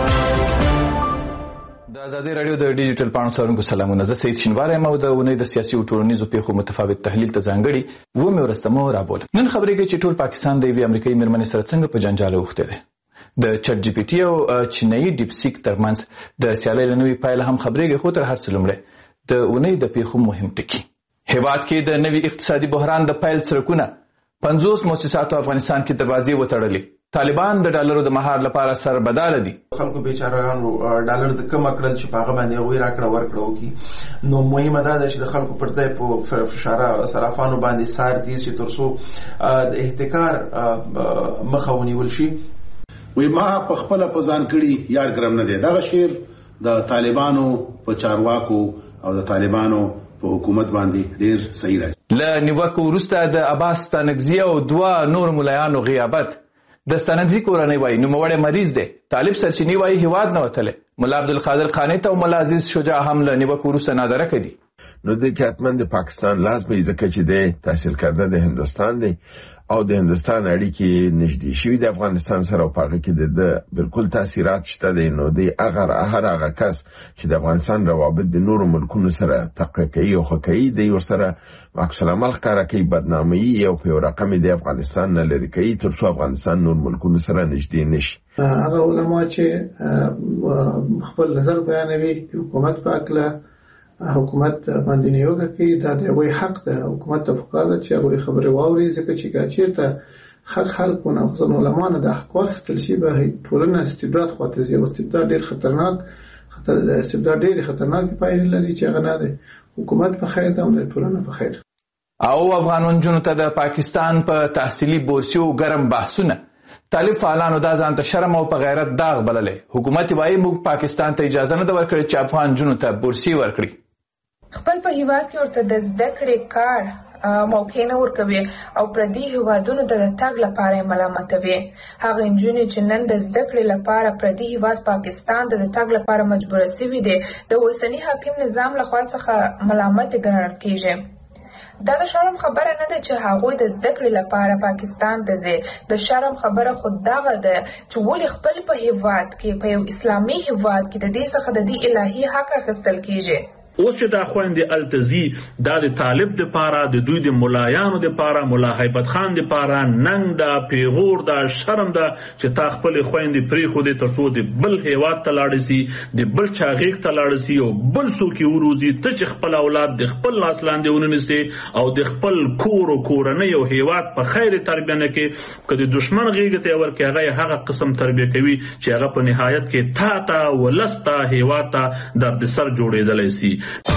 د آزادي رادیو د ډیجیټل پاڼو څارونکو سلامونه. زه سید شینواری یم او د ونی د سیاسي او ټولنیزو پیښو متفاوت تحلیل ته ځانګړي ومې ورستمو رابوله. نن خبرې کوي چې ټول پاکستان د یوې امریکایي مېرمنې سره څنګه په جنجال اوښتی دی. د چټ جی پی ټي او چینایي ډیپ سیک ترمنځ د سیالۍ له نوې پایله هم خبرېږي، خو تر هر څه لومړی د ونی د پیښو مهم ټکي. هېواد کې د نوي اقتصادي بحران د پیل څرکونه 50 مؤسساتو افغانستان کې دروازې وتړلې. طالبان د ډالرو د مهار لپاره سربداله دي. خلکو بیچارهانو ډالر د کم کړل چې په هغه باندې هغوی راکړه ورکړه وکړي. نو مهمه دا ده چې د خلکو پر ځای په فشار صرافانو باندې سار دي چې تر څو د احتکار مخه ونیول شي. وی ما په خپله په ځان کړي یار ګرم نه دی. دغه شعر د طالبانو په چارواکو او د طالبانو په حکومت باندې ډیر صحیح راځي. له نیوکو وروسته د عباس ستانکزي او 2 نور ملایانو غیابت. د ستانکزي کورنۍ وایي نوموړی مریض دی. طالب سرچینی وایي هیواد نه وتلی. ملا عبدالقادر خانې ته او ملا عزیز شجاع هم له نیوکو وروسته نادرکه دي. نو د کې حتما د پاکستان لاس به ځکه چې د تحصیل کرده د هندوستان دی او د هندوستان اړیکې نږدې شوي د افغانستان سره او په هغه کې د بالکل تاثیرات شته دی. نو د هغه کس چې د افغانستان روابط د نورو ملکونو سره تقویه کوي او ښه کوي دی ورسره عکس العمل ښکاره کوي، بدناموي او په یو رقم د افغانستان نه لرې کوي تر څو افغانستان نور ملکونو سره نږدې نشي. هغه علما چې خپل نظر بیانوي حکومت په اړه حکومت باندې نیوکه کوي، دا د هغوی حق ده. حکومت ته پکار ده چې هغوی خبرې واوري، ځکه چې چېرته حق خلکونه خصوصا علما نه د حق واخیستل شي به ټولنه استبداد خواته ځي او استبداد ډېر خطرناک پایلې لري چې هغه نه ده. حکومت په خیر ده او د ټولنه په خیر. او افغان نجونو ته د پاکستان په تحصیلي بورسیو ګرم بحثونه. طالب فعالانو دا ځان ته شرم او په غیرت داغ بللی. حکومت وایي موږ پاکستان ته اجازه نه ده ورکړې چې افغان نجونو ته بورسي ورکړي. خپل په هیواد کې ورته د زده کړې کار موقع نه ورکوي او پردي هیوادونو ته د تګ لپاره یې ملامتوي. هغه نجونې چې نن د زده کړې لپاره پردي هیواد پاکستان ته د تګ لپاره مجبوره سوي دي د اوسني حاکم نظام لخوا څخه ملامت ګڼل کیږي. دا د شرم خبره نه ده چې هغوی د زده کړې لپاره پاکستان ته ځي. د شرم خبره خود دغه ده چې ولې خپل په هیواد کې په یو اسلامي هیواد کې د دې څخه د دې الهي حق اخیستل کیږي. اوس چې دا خويندې التزي دا د طالب د پاره د دوی د ملایانو د پاره مولا هیبت خان د پاره ننګ دا پیغور دا شرم دا چې تا خپل خويندې پری خو دې ترڅو د بل هیواد ته لاړ شي د بل چاغیک ته لاړ شي او بل څوک وروزي ته چې خپل اولاد د خپل لاس لاندې ونیسي او د خپل کور او کورنۍ او هیواد په خیر تربیه نه کې کله دشمن غیږ ته ورکه هغه قسم تربیه کوي چې هغه په نهایت کې تا ولستا هیواد ته درد سر جوړېدلی شي.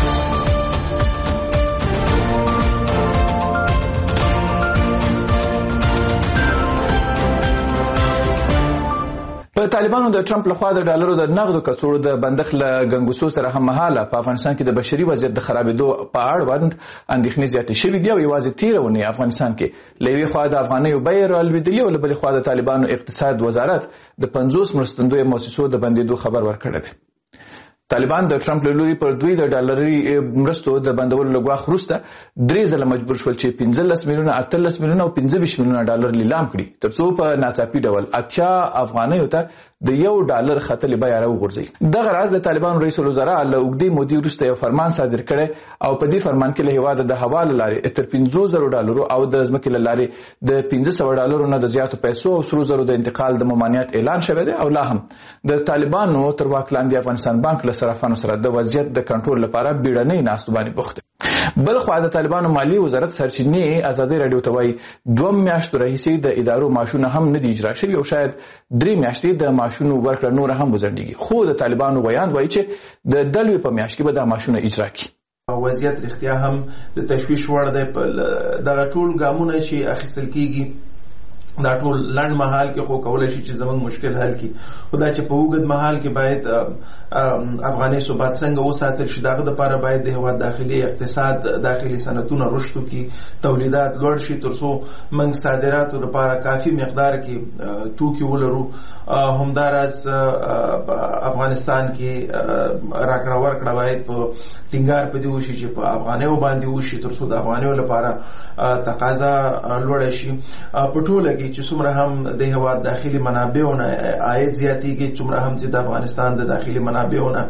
په طالبانو د ټرمپ لخوا د ډالرو د نغدو کڅوړو د بندښت له ګنګوسو سره هم مهاله په افغانستان کې د بشري وضعیت د خرابېدو په اړوند اندېښنې زیاتې شوې دي او یوازې تېره اونۍ افغانستان کې له یوې خوا د افغانیو بیې رالوېدلي او له بلې خوا د طالبانو اقتصاد وزارت د 50 مرستندویه مؤسسو د بندېدو خبر ورکړی دی. طالبان د ټرمپ له لوري پر دوی د ډالري مرستو د بندولو له ګواښ وروسته 3 ځله مجبور شول چې 15 میلیونه 18 میلیونه او 25 میلیونه ډالر لیلام کړي ترڅو په ناڅاپي ډول 80 افغانیو ته د $1 خطلې بیه راوغورځي. دغه راز د طالبانو رئیس الوزرا له اوږدې مودې وروسته یو فرمان صادر کړی او په دې فرمان کې له هیواده د هوا له لارې تر $50,000 او د ځمکې له لارې د $500 نه د زیاتو پیسو او سرو زرو د انتقال د ممانعت اعلان شوی دی او لا هم د طالبانو تر واک لاندې افغانستان بانک له صرافانو سره د وضعیت د کنټرول لپاره بیړنۍ ناستو باندې بوخت دی. بل خو د طالبانو مالی وزارت سرچینې ازادي رادیو ته وایي 2 میاشتو راهیسې د ادارو معاشونه هم نه دي اجرا شوي او شاید 3 میاشتې د معاشونو ورکړه نور هم وزندګي. خو د طالبانو بیان وایي چې د دلوي په میاشت کې به د معاشونه اجرا کړي. وضعیت رښتیا هم د تشویش وړ دی. دغه ټول ګامونه چې اخیستل کیږي دا ټول لنډ مهال کې خو کولای شي چې زموږ مشکل حل کړي، خو دا چې په اوږد مهال کې باید افغاني ثبات څنګه وساتل شي، دغه دپاره باید د هېواد داخلي اقتصاد داخلي صنعتونه رشد وکړي، تولیدات لوړ شي تر څو موږ صادراتو لپاره کافي مقدار کې توکي ولرو. همداراز افغانستان کې راکړه ورکړه باید په ټینګار په دې وشي چې په افغانیو باندې وشي تر څو د افغانیو لپاره تقاضا لوړه شي. په ټوله چې څومره هم د هېواد داخلي منابعونه عاید زیاتېږي، څومره هم چې د افغانستان د داخلي منابعونه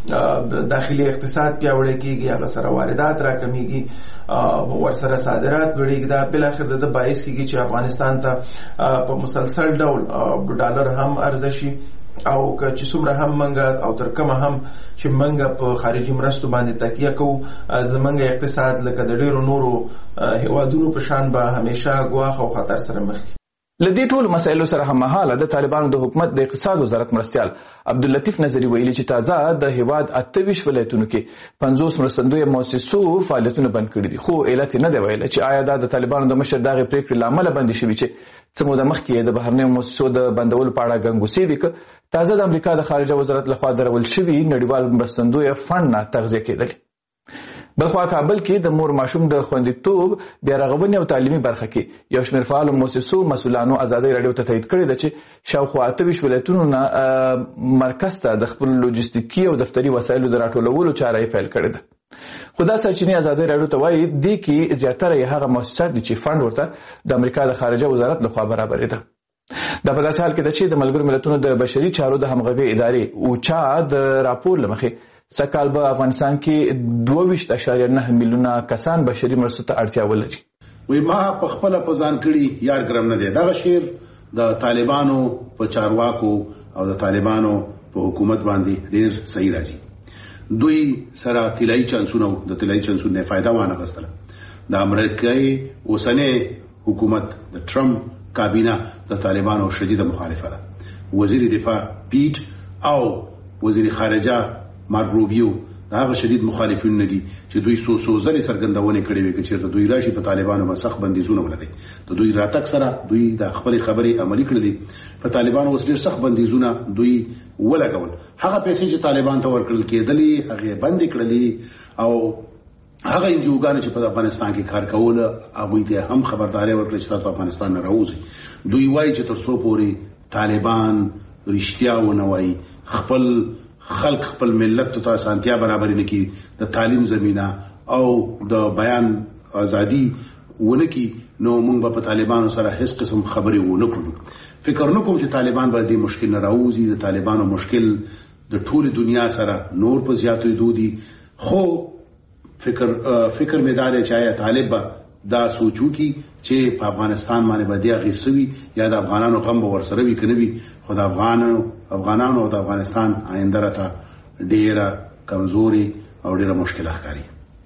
داخلي اقتصاد پیاوړی کېږي، هغه سره واردات راکمیږي، ورسره صادرات لوړېږي. دا بالاخره د باعث کېږي چې افغانستان ته په مسلسل ډول ډالر هم عرضه شي او که چې څومره هم منګه او تر کومه هم چې منګه په خارجي مرستو باندې تکیه کوو، زمونږ اقتصاد لکه د ډېرو نورو هیوادونو په شان به همیشه ګواښ او خطر سره مخ کړي. له دې ټولو مسایلو سره هممهاله د طالبانو د حکومت د اقتصاد وزارت مرستیال عبداللطیف نظري ویلي چې تازه د هیواد 28 ولایتونو کې 50 مرستندویه مؤسسو فعالیتونه بند کړي دي، خو علت نه دی ویلی چې آیا دا د طالبانو د مشر دغې پریکړې له امله بندې شوي چې څه موده مخکې د بهرنیو مؤسسو د بندولو په اړه ګنګوسې وي، که تازه د امریکا د خارجه وزارت لخوا درول شوي نړیوال مرستندویه فنډ نه تغذیه کېدلې. بلخوا کابل کې د مور ماشوم د خوندیتوب بیا رغونې او تعلیمي برخه کې یو شمېر فعالو مؤسسو مسؤلانو ازادۍ راډیو ته تایید کړې ده چې شاوخوا 28 ولایتونو نه مرکز ته د خپل لوجستیکي او دفتري وسایلو د راټولولو چاره یې پیل کړې ده. خو دا سرچینې ازادۍ راډیو ته وایي دې کې زیاتره یې هغه مؤسسات دي چې فنډ ورته د امریکا د خارجه وزارت لخوا برابرې ده. دا په داسې حال کې ده چې د ملګرو ملتونو د بشري چارو د همغږۍ ادارې اوچا د راپور له مخې سکهال به افغانستان کې 22.9 میلیونه کسان بشري مرستو ته اړتیا ولري. وی ما په خپله په ځان کړي یار ګرم نه دی. دغه شعر د طالبانو په چارواکو او د طالبانو په حکومت باندې ډېر صحیح راځي. دوی سره طلایي چانسونه د طلایي چانسونو نه فایده وانه غستله. د امریکایي اوسنۍ حکومت د ټرمپ کابینه د طالبانو شدیده مخالفه ده. وزیر دفاع پیټ او وزیر خارجه مارک روبیو هغه شدید مخالفین نه دي چې دوی سو ځلې څرګندونه کړې وي چې چېرته دوی راشي په طالبانو باندې سخت بندیزونه ولګي. د دوی راتګ سره دوی د خپل خبرې عملي کړې دي. په طالبانو اوس ډېر سخت بندیزونه دوی ولګول. هغه پیسې چې طالبان ته ورکړل کېدلې هغه بندې کړلې او هغه انجوګانې چې په افغانستان کې کار کول هغوی ته هم خبرداري ورکړل چې تاسو افغانستان نه راوځئ. دوی وایي چې تر څو پورې طالبان رښتیا ونه وایي، خپل خلق خپل ملت ته اسانتیا برابرې نه کړي، د تعلیم زمینه او د بیان ازادي ونه کړي، نو موږ به په طالبانو سره هیڅ قسم خبرې ونه کړو. فکر نه کوم چې طالبان به دې مشکل نه راوځي. د طالبانو مشکل د ټولې دنیا سره نور په زیاتېدو دي، خو فکر مې دا دی چې آیا طالب به دا سوچو کی چې په افغانستان باندې به دې اغېز سوي یا د افغانانو غم به ورسره وي که نه وي، خو د افغانانو او د افغانستان آینده راته ډېره کمزوري او ډېره مشکله ښکاري.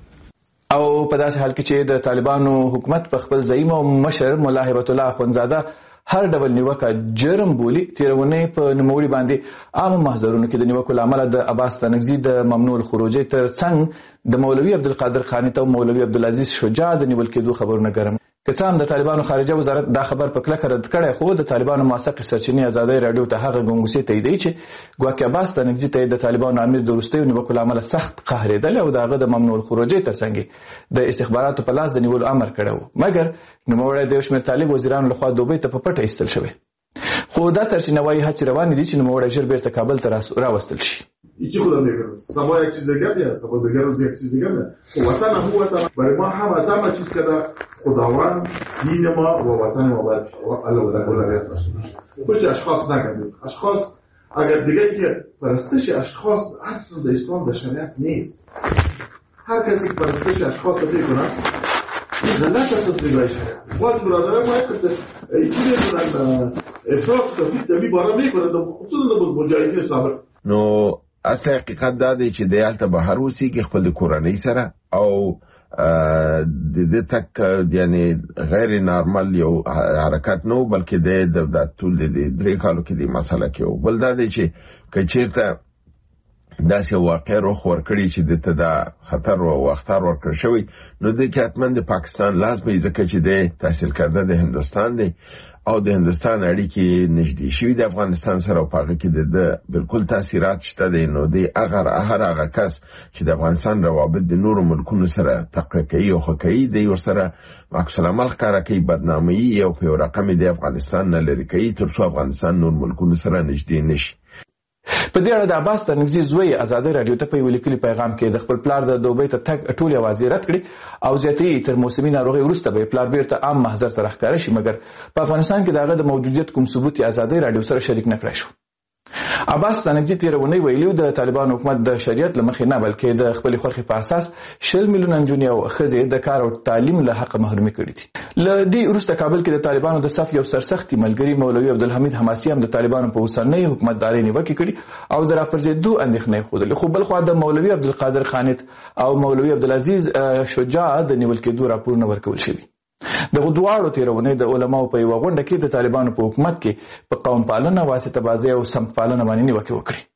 او په داسې حال کې چې د طالبانو حکومت په خپل زعیم او مشر ملا هیبت الله اخوندزاده هر ډول نیوکه جرم بولي، تېرونې په نوموړي باندې عامو محضرونو کې د نیوکو له امله د عباس ستانکزي د ممنوع الخروجۍ تر څنګ د مولوي عبدالقادر خاني ته او مولوي عبدالعزیز شجاع د نیول کېدو خبرونه ګرم. که څه هم د طالبانو خارجه وزارت دا خبر په کلکه رد کړی، خو د طالبانو موثقې سرچینې ازادۍ راډیو ته هغه ګنګوسې تاییدوي چې ګواکې عباس ستانکزي ته د طالبانو امیر د وروستیو نیوکو له امله سخت قهرېدلی او د هغه د ممنوع الخروجۍ تر څنګ د استخباراتو په لاس د نیولو امر کړی و، مګر نوموړی د یو شمېر طالب وزیرانو لخوا دوبۍ ته په پټه ایستل شوی. خو دا سرچینه وایي هڅې روانې دي چې نوموړی ژر بیرته کابل ته راوستل شي. هیچی خودم نمیکنم. سبا یک چیز دیگر میاد، سبا دیگر روز یک چیز دیگر میاد. وطن هم وطن. برای ما هم از همه چیز که خداوند دین ما و وطن ما باید الله و اولویت داشته باشه. پشت اشخاص نگردیم. اشخاص اگر دیگه که پرستش اشخاص اصلا در اسلام در شریعت نیست. هر کسی که پرستش اشخاص رو میکنه این غلط است از نگاه شریعت. باز برادران ما یک چیزی میکنن افراط تفرید دمی بارا میکنن خصوصا د مجاهدین اسلام. نو اصل حقیقت دا دی چې د هلته بهر اوسېږي خپل کورنۍ سره او د دې تک یعنی غیر نارمل یو حرکت نو بلکې د ټول د 3 کالو کې د مسله کې بل دا دی چې کچیرته داسې واقع رخ ورکړي چې د ته د خطر او اختار ورکړ شوی نو د کې حتمن د پاکستان لازمي ځکه چې د تحصیل کرده د هندستان دی او د هندستان اړیکې نږدې شوي د افغانستان سره او پاغه کې د بالکل تاثیرات شته دي نو د هغه کس چې د افغانستان روابط د نورو ملکونو سره تقویه کوي او کوي د ور سره عکس العمل ښکاره کوي بدنامي او په رقم د افغانستان نه لري کوي تر څو افغانستان نور ملکونو سره نږدې نشي. په دې اړه د عباس تنگزي زوی ازادي رادیو ته په یو لیکلي پیغام کې د خپل پلار د دوبۍ ته تګ ټول یوازې رد کړي او زیاتې تر موسمي ناروغي وروسته به پلار بیرته عام محضر ته راښکاره شي مګر په افغانستان کې دغه د موجودیت کوم ثبوت ازادي رادیو سره شریک نه کړی شو. عباس تنگزي تیرونی ویلو د طالبان حکومت د شریعت لمخې نه بلکې د خپل خوخي په اساس 100 میلیون نجونې او ښځې د کار او تعلیم له حق محرومي کړي دي. ل دې وروسته کابل کې د طالبانو د صف یو سرسختي ملګری مولوي عبدالحمید حماسي هم د طالبانو په اوسنۍ حکومتداري نیوکه کړي او د راپرځېدو اندېښنې خوده خو بل خو د مولوي عبدالقادر خانت او مولوي عبدالعزيز شجاع د نیول کېدو راپورونه ورکول شوي. دغه دواړو تیرونه د علماو په یو غونډه کې د طالبانو په حکومت کې په قوم پالنه واسطه بازي او سم پالنه باندې نیوکه وکړي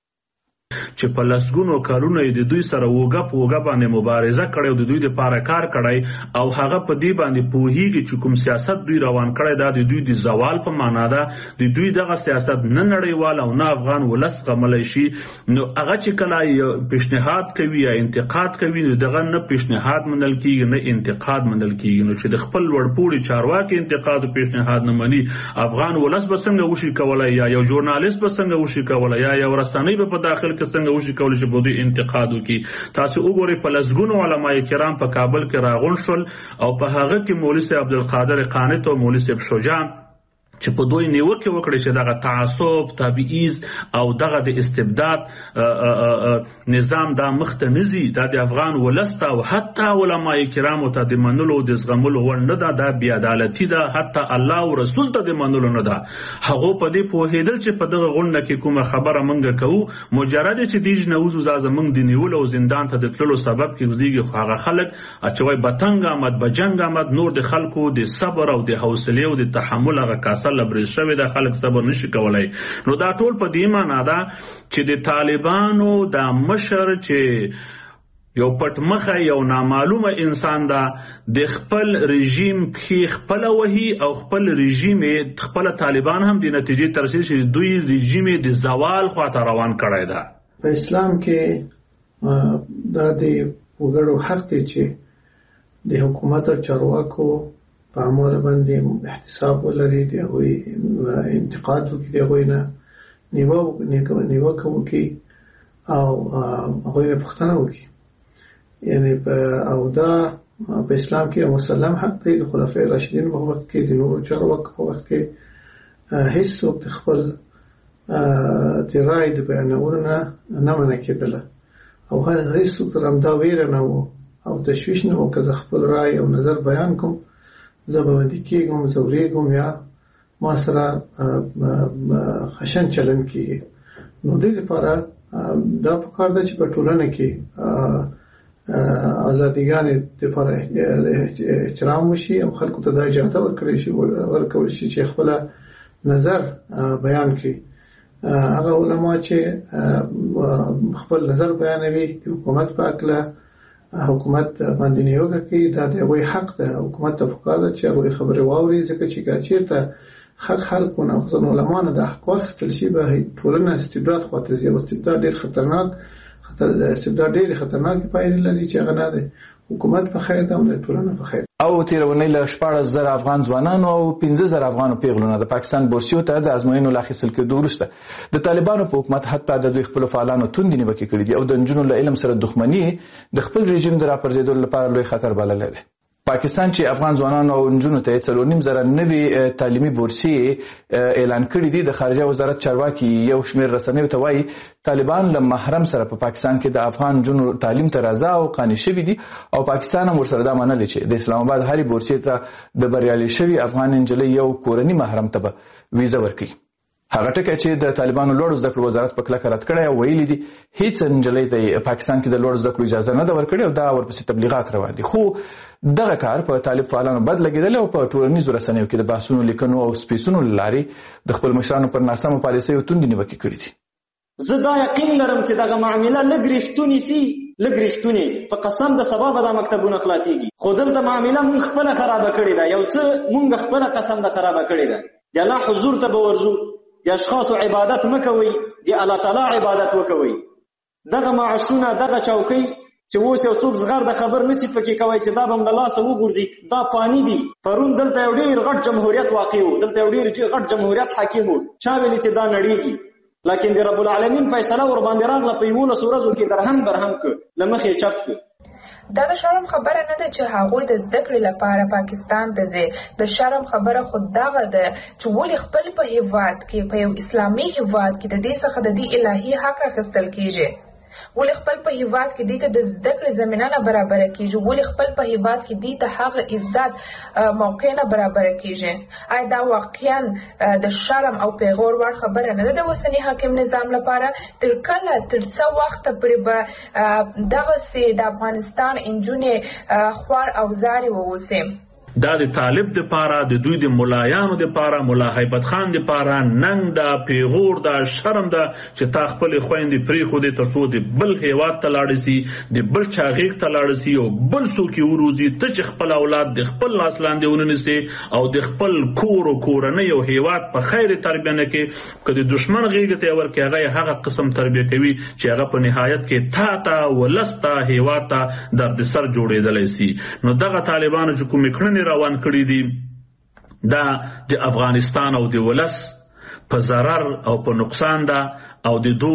چې په لسګونو کارونه د دوی سره وګه باندې مبارزه کړي او د دوی لپاره کار کړي او هغه په دې باندې پوهیږي چې کوم سیاست دوی روان کړي دا د دوی د زوال په معنا ده د دوی دغه سیاست نه نړیوال او نه افغان ولس قملای شي نو هغه چې کله پیشنهاد کوي یا انتقاد کوي دغه نه پیشنهاد منل کیږي نه انتقاد منل کیږي نو چې د خپل ورپوړي چارواکي انتقاد او پیشنهاد نه مني افغان ولس به څنګه وشي کولای یا یو ژورنالیست به څنګه وشي کولای یا یو رسنۍ به په داخل څنګه وشي کولای چې بده انتقاد وکي. تاسو وګورئ په لسګونو علماء کرام په کابل کې راغون شول او په هغه کې مولوي صاحب عبدالقادر خانت او مولوي صاحب شجاع چې په دوی نیوکه وکړي چې دغه تعصب تبعیض او دغه د استبداد نظام دا مخته نزي د افغان ولسته او حتی علماء کرامو ته د منلو د زغملو ور نه ده د بی عدالتي ده حتی الله او رسول ته د منلو نه ده. هغه په دې پوهېدل چې په دغه غونډه کې کومه خبره منګه کوو مجرد چې دیج نوزو زمنګ د نیول او زندان ته د تللو سبب کېږي خو هغه خلک چې وای بتنګ آمد بجنګ آمد نور د خلکو د صبر او د حوصله او د تحمل هغه کاسه لبرز شوی د خلک صبر نشي کولای. نو دا ټول په دې معنی ده چې د طالبانو د مشر چې یو پټ مخه یو نامعلومه انسان ده د خپل رژیم کې خپل وهي او خپل رژیم خپل طالبان هم د نتیجې ترسي چې دوی رژیم د زوال خواته روان کړی ده. په اسلام کې دا د وګړو حق دی چې د حکومت او چارواکو په امر باندې احتساب ولري دی او انتقاد وکړي دی او نیوکه وکړي او هغه یې پوښتنه وکړي یعنی او دا په اسلام کې مسلم حق دی. د خلفای راشدین په وخت کې د نورو چارواکو په وخت کې هیڅ څوک خپل د رائے د بیانولو نه منع کېدله او هیڅ څوک هم دا ویره نه و او تشویش نه و که خپل رائے او نظر بیان کوم زبردی کېږم زورېږم یا ما سره خشن چلن کېږي. نو دې لپاره دا پکار ده چې په ټولنه کې ازادیګانې لپاره احترام وشي او خلکو ته دا اجازه ورکړل شي چې خپل نظر بیان کړي. هغه علما چې خپل نظر بیانوي حکومت په اړه حکومت باندې نیوکه کوي دا د وی حق ده. حکومت ته پکار ده چې هغه خبره واوري ځکه چې چیرته حق خلکونه او علماء نه د حق واخیستل شي به ټولنه استبداد خواته ځي. استبداد ډیر خطرناک پایلې لري چې هغه نه ده. حکومت په خیر ده او ټولنه په خیر. او تیرونی له 14,000 افغان ځوانانو او 15,000 افغان پیغلونو د پاکستان بورسیو ته د ازموینو لاخیستل کېدو وروسته د طالبانو په حکومت حتی د دوی خپل فعالانو توندې نیوکې کړې دي او د نجونو له علم سره دښمني د خپل رژیم د راپرځېدو لپاره لوی خطر بللی دی. پاکستان چې افغان ځوانانو او نجونو ته 4.5 نوي تعلیمي بورسي اعلان کړي دي د خارجه وزارت چارواکي یو شمېر رسنیو ته وایي طالبان له محرم سره په پاکستان کې د افغان نجونو تعلیم ته رضا او قانع شوي دي او پاکستان هم ورسره دا منلي چې د اسلام آباد هرې بورسي ته د بریالي شوي افغان نجلۍ یو کورني محرم ته به ویزه ورکړي. هغه ټکی چې د طالبانو لوړو زده کړو وزارت په کلکه رد کړی او ویلي دي هیڅ نجلۍ ته پاکستان کې د لوړو زده کړو اجازه نه ده ورکړې او دا ورپسې تبلیغات روان دي. خو دغه کار په طالب فعالانو بد لګېدلی او په ټولنیزو رسنیو کې د بحثونو لیکنو او سپیڅونو له لارې د خپل مشرانو پر ناسمو پالیسیو توندې نیوکې کړي دي. زه دا یقین لرم چې دغه معامله لږ رښتونې سي، لږ رښتونې په قسم د سبا به دا مکتبونه خلاصېږي. خو دلته معامله مونږ خپله خرابه کړې ده، یو څه مونږ خپله قسم د خرابه کړې ده. د الله حضور ته به ورځو، د اشخاصو عبادت مه کوئ، د الله تعالی عبادت وکوئ. دغه معاشونه، دغه چوکۍ چې اوس یو څوک زغر د خبر نشي پکې کوي چې دا به هم له لاسه وګرځي، دا فاني دي. پرون دلته یو ډېر غټ جمهوریت واقع و، دلته یو ډېر غټ جمهوریت حاکم و، چا ویلي چې دا نړېږي، لیکن د رب العالمین فیصله ور باندې راغله په 11 ورځو کې درهم کړ، له مخې چپ کړ. دا د شرم خبره نه ده چې هغوی د زده کړې لپاره پاکستان ته ځي. د شرم خبره خو دغه ده چې ولې خپل په هیواد کې، په یو اسلامي هیواد کې د دې څخه د دې الهي حق اخیستل کیږي، ولې خپل په هیواد کې دې ته د زده کړې زمینه نه برابره کیږي، ولې خپل په هیواد کې دې ته هغه عزت موقع نه برابره کیږي. آیا دا واقعا د شرم او پیغور وړ خبره نه ده د اوسني حاکم نظام لپاره؟ تر کله، تر څه وخته پورې به دغسې د افغانستان نجونې خوار او زارې واوسي؟ دا د طالب د پاره، د دوی د ملایانو د پاره، ملا هیبت خان د پاره ننګ دا، پیغور دا، شرم دا چې تا خپل خويندې پریښودې ترڅو د بل هیواد ته لاړ شي، د بل چا غیږ ته لاړ شي او بل څوک یې وروزي. ته چې خپل اولاد د خپل لاس لاندې ونیسې او د خپل کور او کورنۍ او هیواد په خیر تربیه نه کې، که د دشمن غیږ ته ورکې هغه قسم تربیه کوي چې هغه په نهایت کې تا ولستا هیواد ته دردسر جوړېدلی شي. نو دغه طالبانو چې کومې کړنې روان کړی دي دا د افغانستان او د ولس په ضرر او په نقصان ده او د دو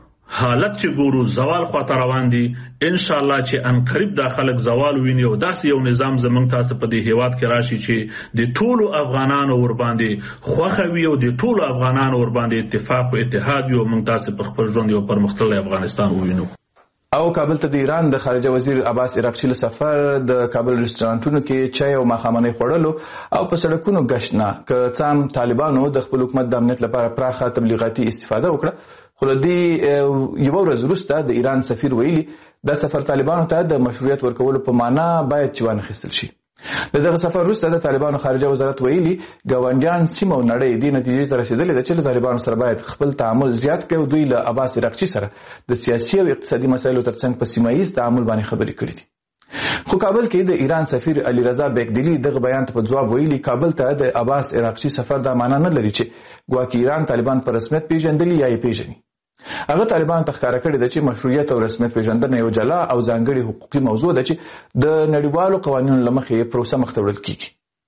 حالت چې ګورو زوال خواته روان دي. ان شاء الله چې ان قریب دا خلک زوال ویني او داسې یو نظام زمونږ تاسو په دې هیواد کې راشي چې د ټولو افغانانو ور باندې خوښه وي او د ټولو افغانانو ور باندې اتفاق او اتحاد وي او موږ تاسو په خپل ژوند یو پرمختللی افغانستان ووینو. او کابل ته د ایران د خارجه وزیر عباس عراقچي له سفر د کابل رستورانتونو کې چای او ماښامنۍ خوړلو او په سړکونو ګشت نه که څه هم طالبانو د خپل حکومت د امنیت لپاره پراخه تبلیغاتي استفاده وکړه، خو له دې یوه ورځ وروسته د ایران سفیر ویلي دا سفر طالبانو ته د مشروعیت ورکولو په معنا باید چې وانخیستل شي. له دغه سفر وروسته د طالبانو خارجه وزارت ویلي ګاونډیان سیمه او نړۍ دې نتیجې ته رسېدلې ده چې له طالبانو سره باید خپل تعامل زیات کړي او دوی له عباس عراقچي سره د سیاسي او اقتصادي مسایلو ترڅنګ په سیمه ییز تعامل باندې خبرې کړې دي. خو کابل کې د ایران سفیر علي رضا بیکدلی دغه بیان ته په ځواب ویلي کابل ته د عباس عراقچي سفر دا معنا نه لري چې ګواکې ایران طالبان په رسمیت پیژندلي یا یې پیژني. هغه طالبانو ته ښکاره کړې ده چې مشروعیت او رسمیت پیژندنه یو جلا او ځانګړې حقوقي موضوع ده چې د نړیوالو قوانینو له مخې پروسه مخته وړل کیږي.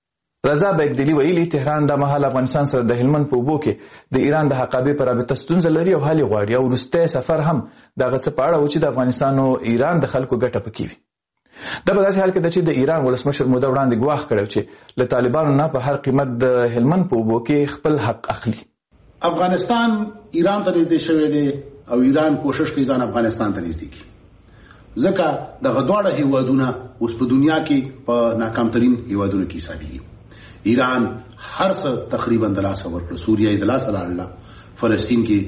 رضا بیکدلی ویلي تهران د مهال افغانستان سره د هلمند په اوبو کې د ایران د حقابې په رابطه ستونزه لري او حل غواړي او وروستی سفر هم دغه څه په اړه و چې د افغانستان او ایران د خلکو ګټه پکې وي. دا په داسې حال کې ده چې د ایران ولسمشر موده وړاندې ګواښ کړی چې له طالبانو نه په هر قیمت د هلمند په اوبو کې خپل حق اخلي. افغانستان ایران ته نږدې شوی دی او ایران کوشش کوي ځان افغانستان ته نږدې کړي، ځکه دغه دواړه هیوادونه اوس په دنیا کې په ناکامترین هیوادونو کې حسابېږي. ایران هر څه تقریبا د لاسه ورکړه، سوریه یې د لاسه لاړله، فلسطین کې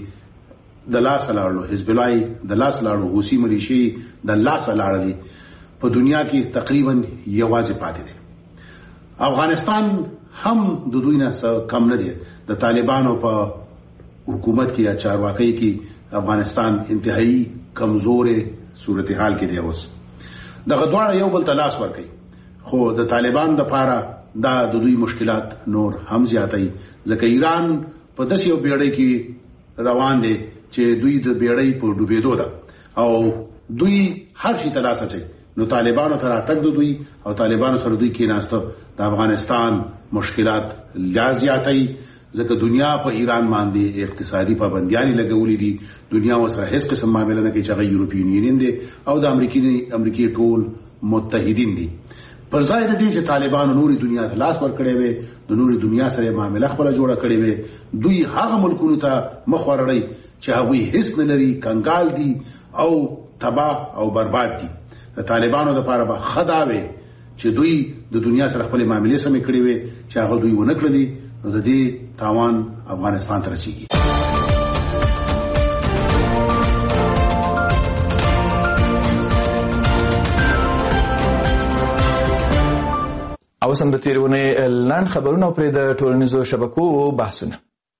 د لاسه لاړلو، حزب الله یې د لاسه لاړلو، حوثي ملیشې د لاسه لاړلې، په دنیا کې تقریبا یوازې پاتې دی. افغانستان هم د دوی نه کم نه دی. د طالبانو په حکومت کې یا چارواکۍ کې افغانستان انتهایی کمزورې صورتحال کې دی. اوس دغه دواړه یو بل ته لاس ورکوي، خو د طالبان دپاره دا د دوی مشکلات نور هم زیاتوي، ځکه ایران په داسې یو بیړۍ کې روان دی چې دوی د بیړۍ په ډوبېدو ده او دوی هر شي ته لاس اچوي. نو طالبانو ته راتګ د دوی او طالبانو سره دوی کېناسته د افغانستان مشکلات لا زیاتوي، ځکه دنیا په ایران باندې اقتصادي پابندیانې لګولې دي. دنیا ورسره هیڅ قسم معامله نه کوي چې هغه یورپین یونین دی او د امریکې ټول متحدین دي. پر ځای د دې چې طالبانو نوري دنیا ته لاس ورکړی وي، د نوري دنیا سره معامله خپله جوړه کړې وي، دوی هغه ملکونو ته مخ وروړی چې هغوی هیڅ نه لري، کنګال دي او تباه او برباد دي. د طالبانو دپاره به ښه دا وي چې دوی د دنیا سره خپلې معاملې سمې کړې وي چې هغه دوی ونه کړلې، نو د دې تاوان افغانستان ته رسیږي. او سم د تیرونې لاند خبرونه پرې د ټولنیزو شبکو بحثونه.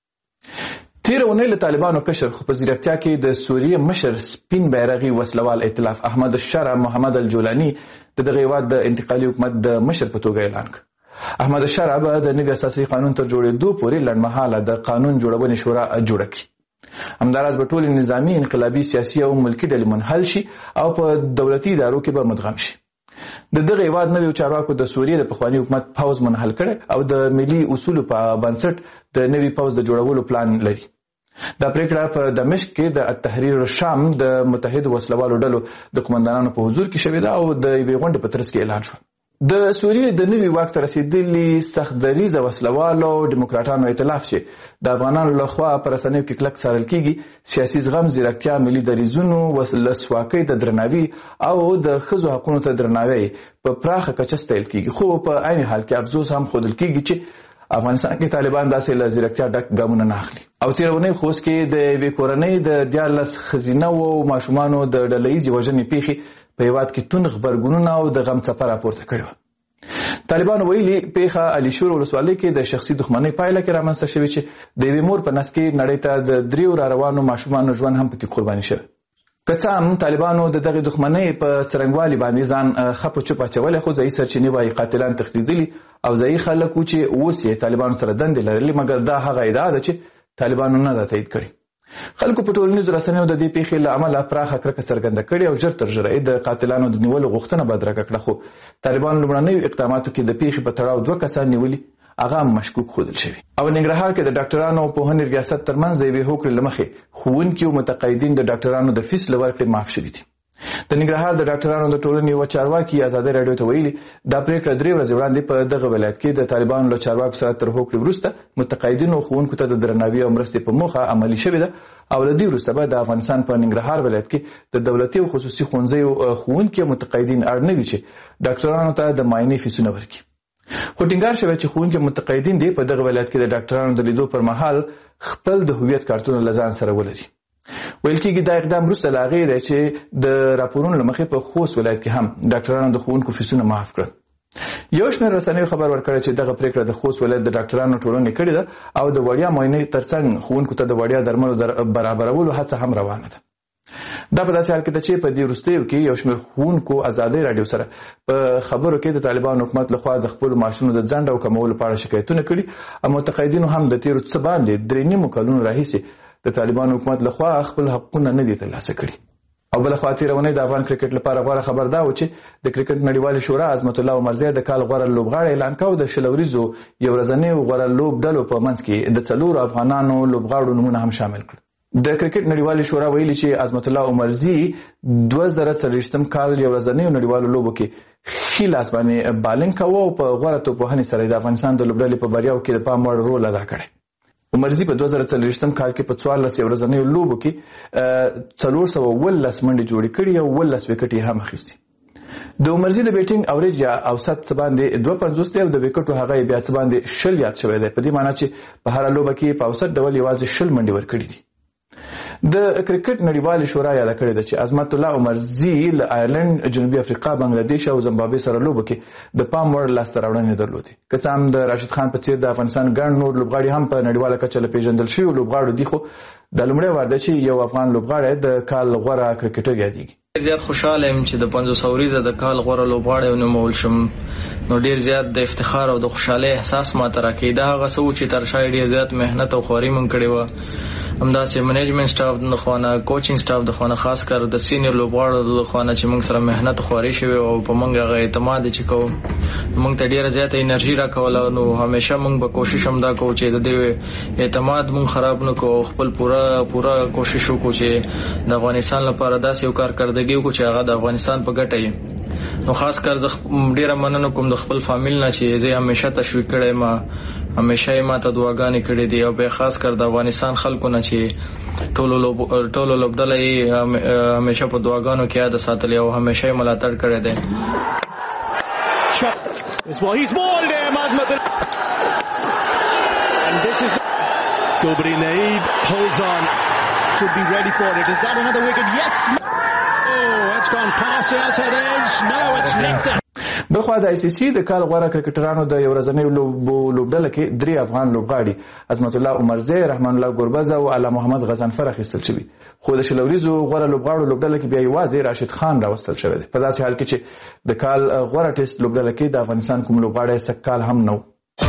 تیرونې له طالبانو کشر خو په ځیرکتیا کې د سوریې مشر سپین بیرغي وسلوال ائتلاف احمد الشرع محمد الجولانی د دغه هیواد د انتقالي حکومت د مشر په توګه اعلان کړ. احمد الشرع به د نوي اساسي قانون تر جوړېدو پورې لنډمهاله د قانون جوړونې شورا جوړه کړي. همداراز به ټول نظامی انقلابي سیاسي او ملکي ډلې منحل شي او په دولتي ادارو کې به مدغم شي. د دغه هیواد نویو چارواکو د سوریې د پخواني حکومت پوځ منحل کړي او د ملي اصولو په بنسټ د نوي پوځ د جوړولو پلان لري. دا پریکړه په دمشق کې د التحریر الشام د متحد وسلوالو ډلو د قومندانانو په حضور کې شوې ده او د یوې غونډې په ترڅ کې اعلان شو. د سوریې د نوي واک ته رسیدلي سخت دریځه وسلوالو ډیموکراټانو ائتلاف چې د افغانانو لخوا په رسنیو کې کلک څارل کیږي سیاسي زغم ځیرکتیا ملي دریځونو ولسواکۍ ته درناوي او د ښځو حقونو ته درناوی په پراخه کچه ستایل کیږي خو په عین حال کې افسوس هم ښودل کیږي چې افغانستان کې طالبان داسې له ځیرکتیا ډک ګامونه نه اخلي. او تیرونې خوست کې د یوې کورنۍ د 14 ښځینه او ماشومانو د ډلهییزې وژنې پیښې په هیواد کې توند غبرګونونه او د غم څپه راپورته کړې وه. طالبانو ویلي پیښه علیشور ولسوالۍ کې د شخصي دښمنۍ پایله کې رامنځته شوې چې د یوې مور په نس کې نړۍ ته د 3 را روانو ماشومانو ژوند هم پکې قرباني شوی. که څه هم طالبانو د دغې دښمنۍ په څرنګوالي باندې ځان خپ چپ اچولی خو ځایي سرچینې وایي قاتلان تښتېدلي او ځایي خلک وو چې اوس یې طالبانو سره دندې لرلې مګر دا هغه ادعا ده چې طالبانو نه ده تایید کړې. خلکو په ټولنیزو رسنیو د دې پیښې له امله پراخه کرکه څرګنده کړې او ژر تر ژره د قاتلانو د نیولو غوښتنه بدرګه کړه خو طالبانو لومړنیو اقداماتو کې د پیښې په تړاو 2 کسان نیولي هغه مشکوک ښودل شوي. او ننګرهار کې د ډاکټرانو او پوهنې ریاست ترمنځ د یوې هوکړې له مخې ښوونکي او متقاعدین د ډاکټرانو د فیس له ورکړې معاف شوي دي. د ننګرهار د ډاکټرانو د ټولنې یوه چارواکي ازادۍ راډیو ته ویلي دا پریکړه 3 ورځې وړاندې په دغه ولایت کې د طالبانو له چارواکو سره تر هوکړې وروسته متقاعدینو او ښوونکو ته د درناوي او مرستې په موخه عملي شوې ده او له دې وروسته به د افغانستان په ننګرهار ولایت کې د دولتي او خصوصي ښوونځیو ښوونکي او متقاعدین اړ نه وي چې ډاکټرانو ته د معاینې فیسونه ورکړي. خو ټینګار شوی چې ښوونکي متقاعدین دې په دغه ولایت کې د ډاکټرانو د لیدو پر مهال خپل د هویت کارتونه له ځان سره ولري. ویل کېږي دا اقدام وروسته له هغې دی چې د راپورونو له مخې په خوست ولایت کې هم ډاکټرانو د ښوونکو فیسونه معاف کړل. یو شمېر رسنیو خبر ورکړی چې دغه پریکړه د خوست ولایت د ډاکټرانو ټولنې کړې ده او د وړیا معاینې ترڅنګ ښوونکو ته د وړیا درملو برابرولو هڅه هم روانه ده. دا په داسې حال کې ده چې په دې وروستیو کې یو شمېر ښوونکو ازادۍ راډیو سره په خبرو کې د طالبانو حکومت لخوا د خپلو معاشونو د ځنډ او کمولو په اړه شکایتونه کړي او متقاعدینو هم د تېرو څه باندې 3.5 کلونو راهیسې د طالبانو حکومت لخوا خپل حقونه نه دي ترلاسه کړي. او بل خوا تیرونې د افغان کرکټ لپاره غوره خبر دا و چې د کرکټ نړیوالې شورا عظمت الله عمرزی د کال غوره لوبغاړی اعلان کاوه. د 20 ورځو یو ورځنیو غوره لوب ډلو په منځ کې د 4 افغانانو لوبغاړو نومونه هم شامل کړل. د کرکټ نړیوالې شورا ویلي چې عظمت الله عمرزی 2023 کال یو ورځنیو نړیوالو لوبو کې ښي لاس باندې بالنګ کاوه او په غوره توپوهنې سره د افغانستان د لوبډلې په بریاو کې د پام وړ رول ادا کړی. عمرزی په 2023 کال کې په 14 ورځنیو لوبو کې 419 منډې جوړې کړې او 19 وکټ یې هم اخیستي. د عمرزی د بیټینګ اوریج یا اوسط څه باندې 250 دی او د وکټو هغه بیا څه باندې 20 یاد شوی دی. په دې معنی چې په هر لوبه کې په اوسط ډول یوازې 20 منډې ورکړي دي. د کرکټ نړیوالې شورا یاد کړې ده چې عظمت الله عمرزی له آیرلند، جنوبي افریقا، بنگلاديش او زمبابوې سره لوبو کې د پام وړ لاسته راوړنې درلودې. که څه هم د راشد خان په څیر د افغانستان ګڼ نور لوبغاړي هم په نړیواله کچه له پیژندل شویو لوبغاړو دي خو د لومړی وار ده چې یو افغان لوبغاړی د کال غوره کرکټر یادېږي. زیات خوشاله یم چې د 500 ورځې د کال غوره لوبغاړی ونومول شم. نو ډیر زیات د افتخار او د خوشحالۍ احساس ماته راکوي. دا هغه څه و چې تر شا ډیر زیات محنت او خواري مونږ کړې وه. همداسې منیجمنت سټاف د خوانه، کوچینګ سټاف د خوانه، خاص کر د سینیئر لوبغاړو د خوانه چې موږ سره مهنت خواري شوی او په موږ هغه اعتماد چې کوو موږ ته ډیره زیاته انرژي راکوله. نو همیشه موږ به کوشش هم دا کوو چې د دې اعتماد موږ خراب نه کوو. خپل پوره کوشش وکړو چې د افغانستان لپاره داسې یو کارکردګي وکړو چې هغه د افغانستان په ګټه وي. نو خاص کر زه ډیره مننه کوم د خپل فامیل نه چې زه همیشه تشویق کړی ما، همیشه یې ماته دعاګانې کړې دي او بیا خاص کر د افغانستان خلکو نه چې ټولو لوبډله یې همیشه په دعاګانو کې یاد ساتلې او همیشه یې ملاتړ کړی دی. this is Gulbari Naib holds on, should be ready for it. Is that another wicket? Yes. Oh, it's gone past the outside edge. No, it's nicked. بلخوا د ICC د کال غوره کرکټرانو د یو ورځنۍ لوبډله کې 3 افغان لوبغاړي عظمت الله عمرزی، رحمان الله ګوربز او علي محمد غضنفر اخیستل شوي، خو د شلوریزو غوره لوبغاړو لوبډله کې بیا یوازې راشد خان راوستل شوی دی، په داسې حال کې چې د کال غوره ټیسټ لوبډله کې د افغانستان کوم لوبغاړی سږکال هم نه و.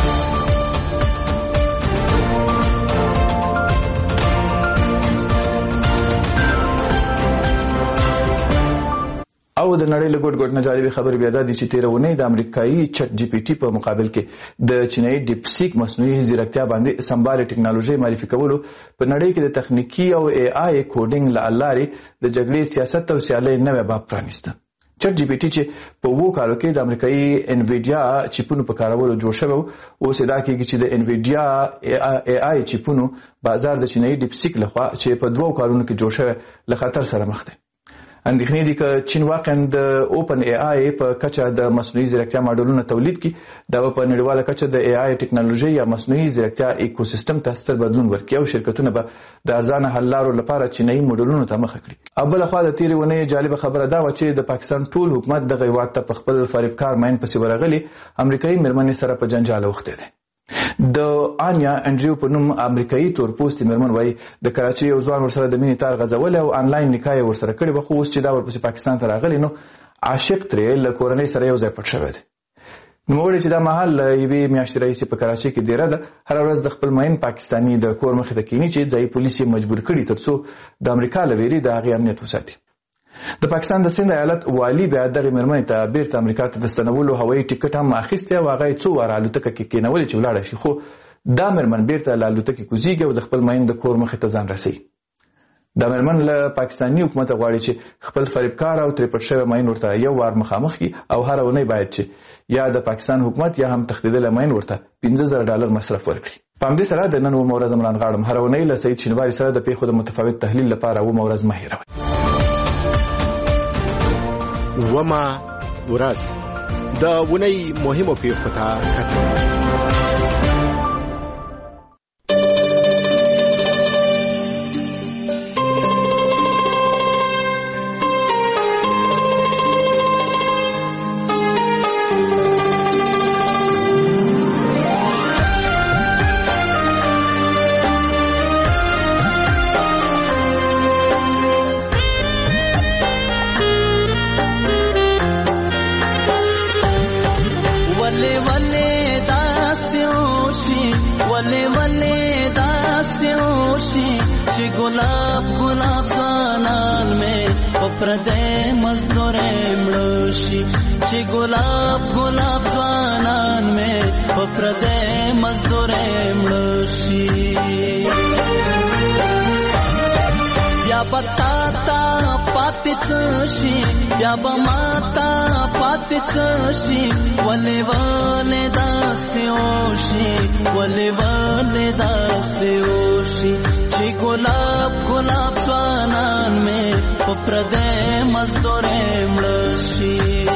او د نړۍ له ګوټ نه جالبې خبرې بیا دا دي چې تېره اونۍ د امریکایي چټ جی پی ټي په مقابل کې د چینایي ډیپسیک مصنوعي ځیرکتیا باندې سمبالې ټکنالوژي معرفي کولو په نړۍ کې د تخنیکي او AI کوډینګ له لارې د جګړې سیاست او سیالۍ نوی باب پرانیسته. چټ جی پی ټي چې په 2 کالو کې د امریکایي انویډیا چیپونو په کارولو جوړ شوی و، اوس ادعا کېږي چې د انویډیا AI چیپونو بازار د چینایي ډیپسیک لخوا چې په 2 کالونو کې جوړ شوی له خطر سره مخ دی. اندېښنې دي چې چین واقعا د اوپن AI په کچه د مصنوعي ځیرکتیا ماډلونو تولید کړي، دا په نړیواله کچه د AI ټکنالوژي یا مصنوعي ځیرکتیا ایکوسیستم ته ستر بدلون ورکړي او شرکتونه به د ارزانه حل لارو لپاره چینایي موډلونو ته مخه کړي. او بلخوا د تېرې اونۍ جالبه خبره دا وه چې د پاکستان ټول حکومت دغه هېواد ته په خپل فریبکار ماین پسې ورغلي امریکایي مېرمنې سره په جنجال اوښتی دی. د آنیا انډریو په نوم امریکایي تورپوستې مېرمن وایي د کراچۍ یو ځوان ورسره د مینې تار غځولی او آنلاین نکاح یې ورسره کړې وه، خو اوس چې دا ورپسې پاکستان ته راغلی نو عاشق ترې له کورنۍ سره یو ځای پټ شوی دی. نوموړی چې دا مهال له یوې میاشتې راهیسې په کراچۍ کې دیره ده، هره ورځ د خپل مین پاکستاني د کور مخې ته کیني چې ځایي پولیس یې مجبور کړي تر څو د امریکا له ویرې د هغې امنیت وساتي. د پاکستان د سند ایالت والي بیا دغې مېرمنې ته بیرته امریکا ته د ستنولو هوایي ټکټ هم اخیستی او هغه یې څو واره الوتکه کې کېنولې چې ولاړه شي، خو دا مېرمن بیرته له الوتکې کوزیږي او د خپل مین د کور مخې ته ځان رسوي. دا مېرمن له پاکستاني حکومته غواړي چې خپل فریبکار او ترې پټ شوی مین ورته یو وار مخامخ کړي او هره اونۍ باید چې یا د پاکستان حکومت یا هم تښتېدلی مین ورته $15,000 مصرف ورکړي. په همدې سره د نن 2 ورځ عمران غاړم هره اونۍ له سعید شینواري سره د پیښو د متفاوت تحلیل لپاره 2 ورځ مه هېروئ. 2 ورځ د اونۍ مهمو پیښو ته کتل. یا بماتا پاتې شي ولې ولې داسې وشي ولې ولې داسې وشي چې ګلاب ګلاب ځوانان مې په پردې مزدورې مړه شي.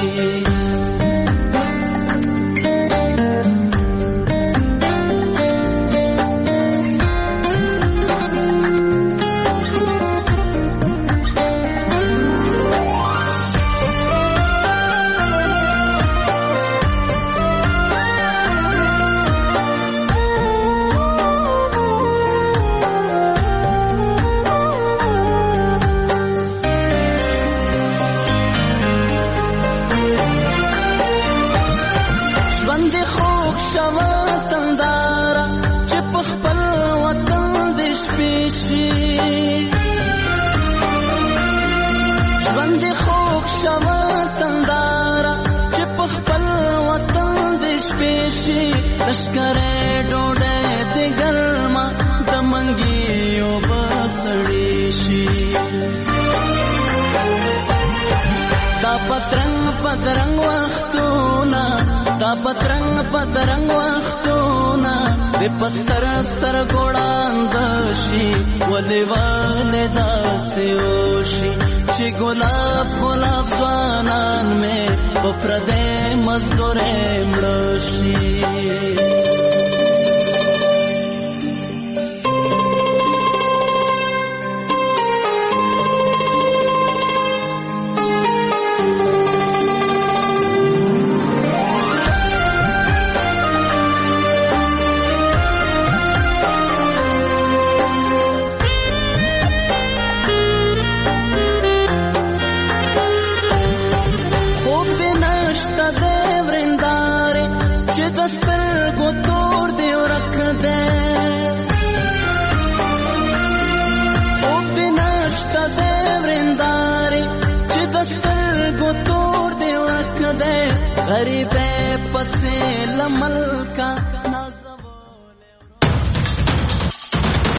لشکره ډوډۍ دې ګرمه د منګیو بسړې شي دا پترنګ پترنګ وختونه دا پترنګ پترنګ وختونه دې پستر ستر ګوړاند شي ولې ولې داسې وشي چې ګلاب ګلاب ځوانان مې په پردې مزدورې مړه شي. غریب پسې لمل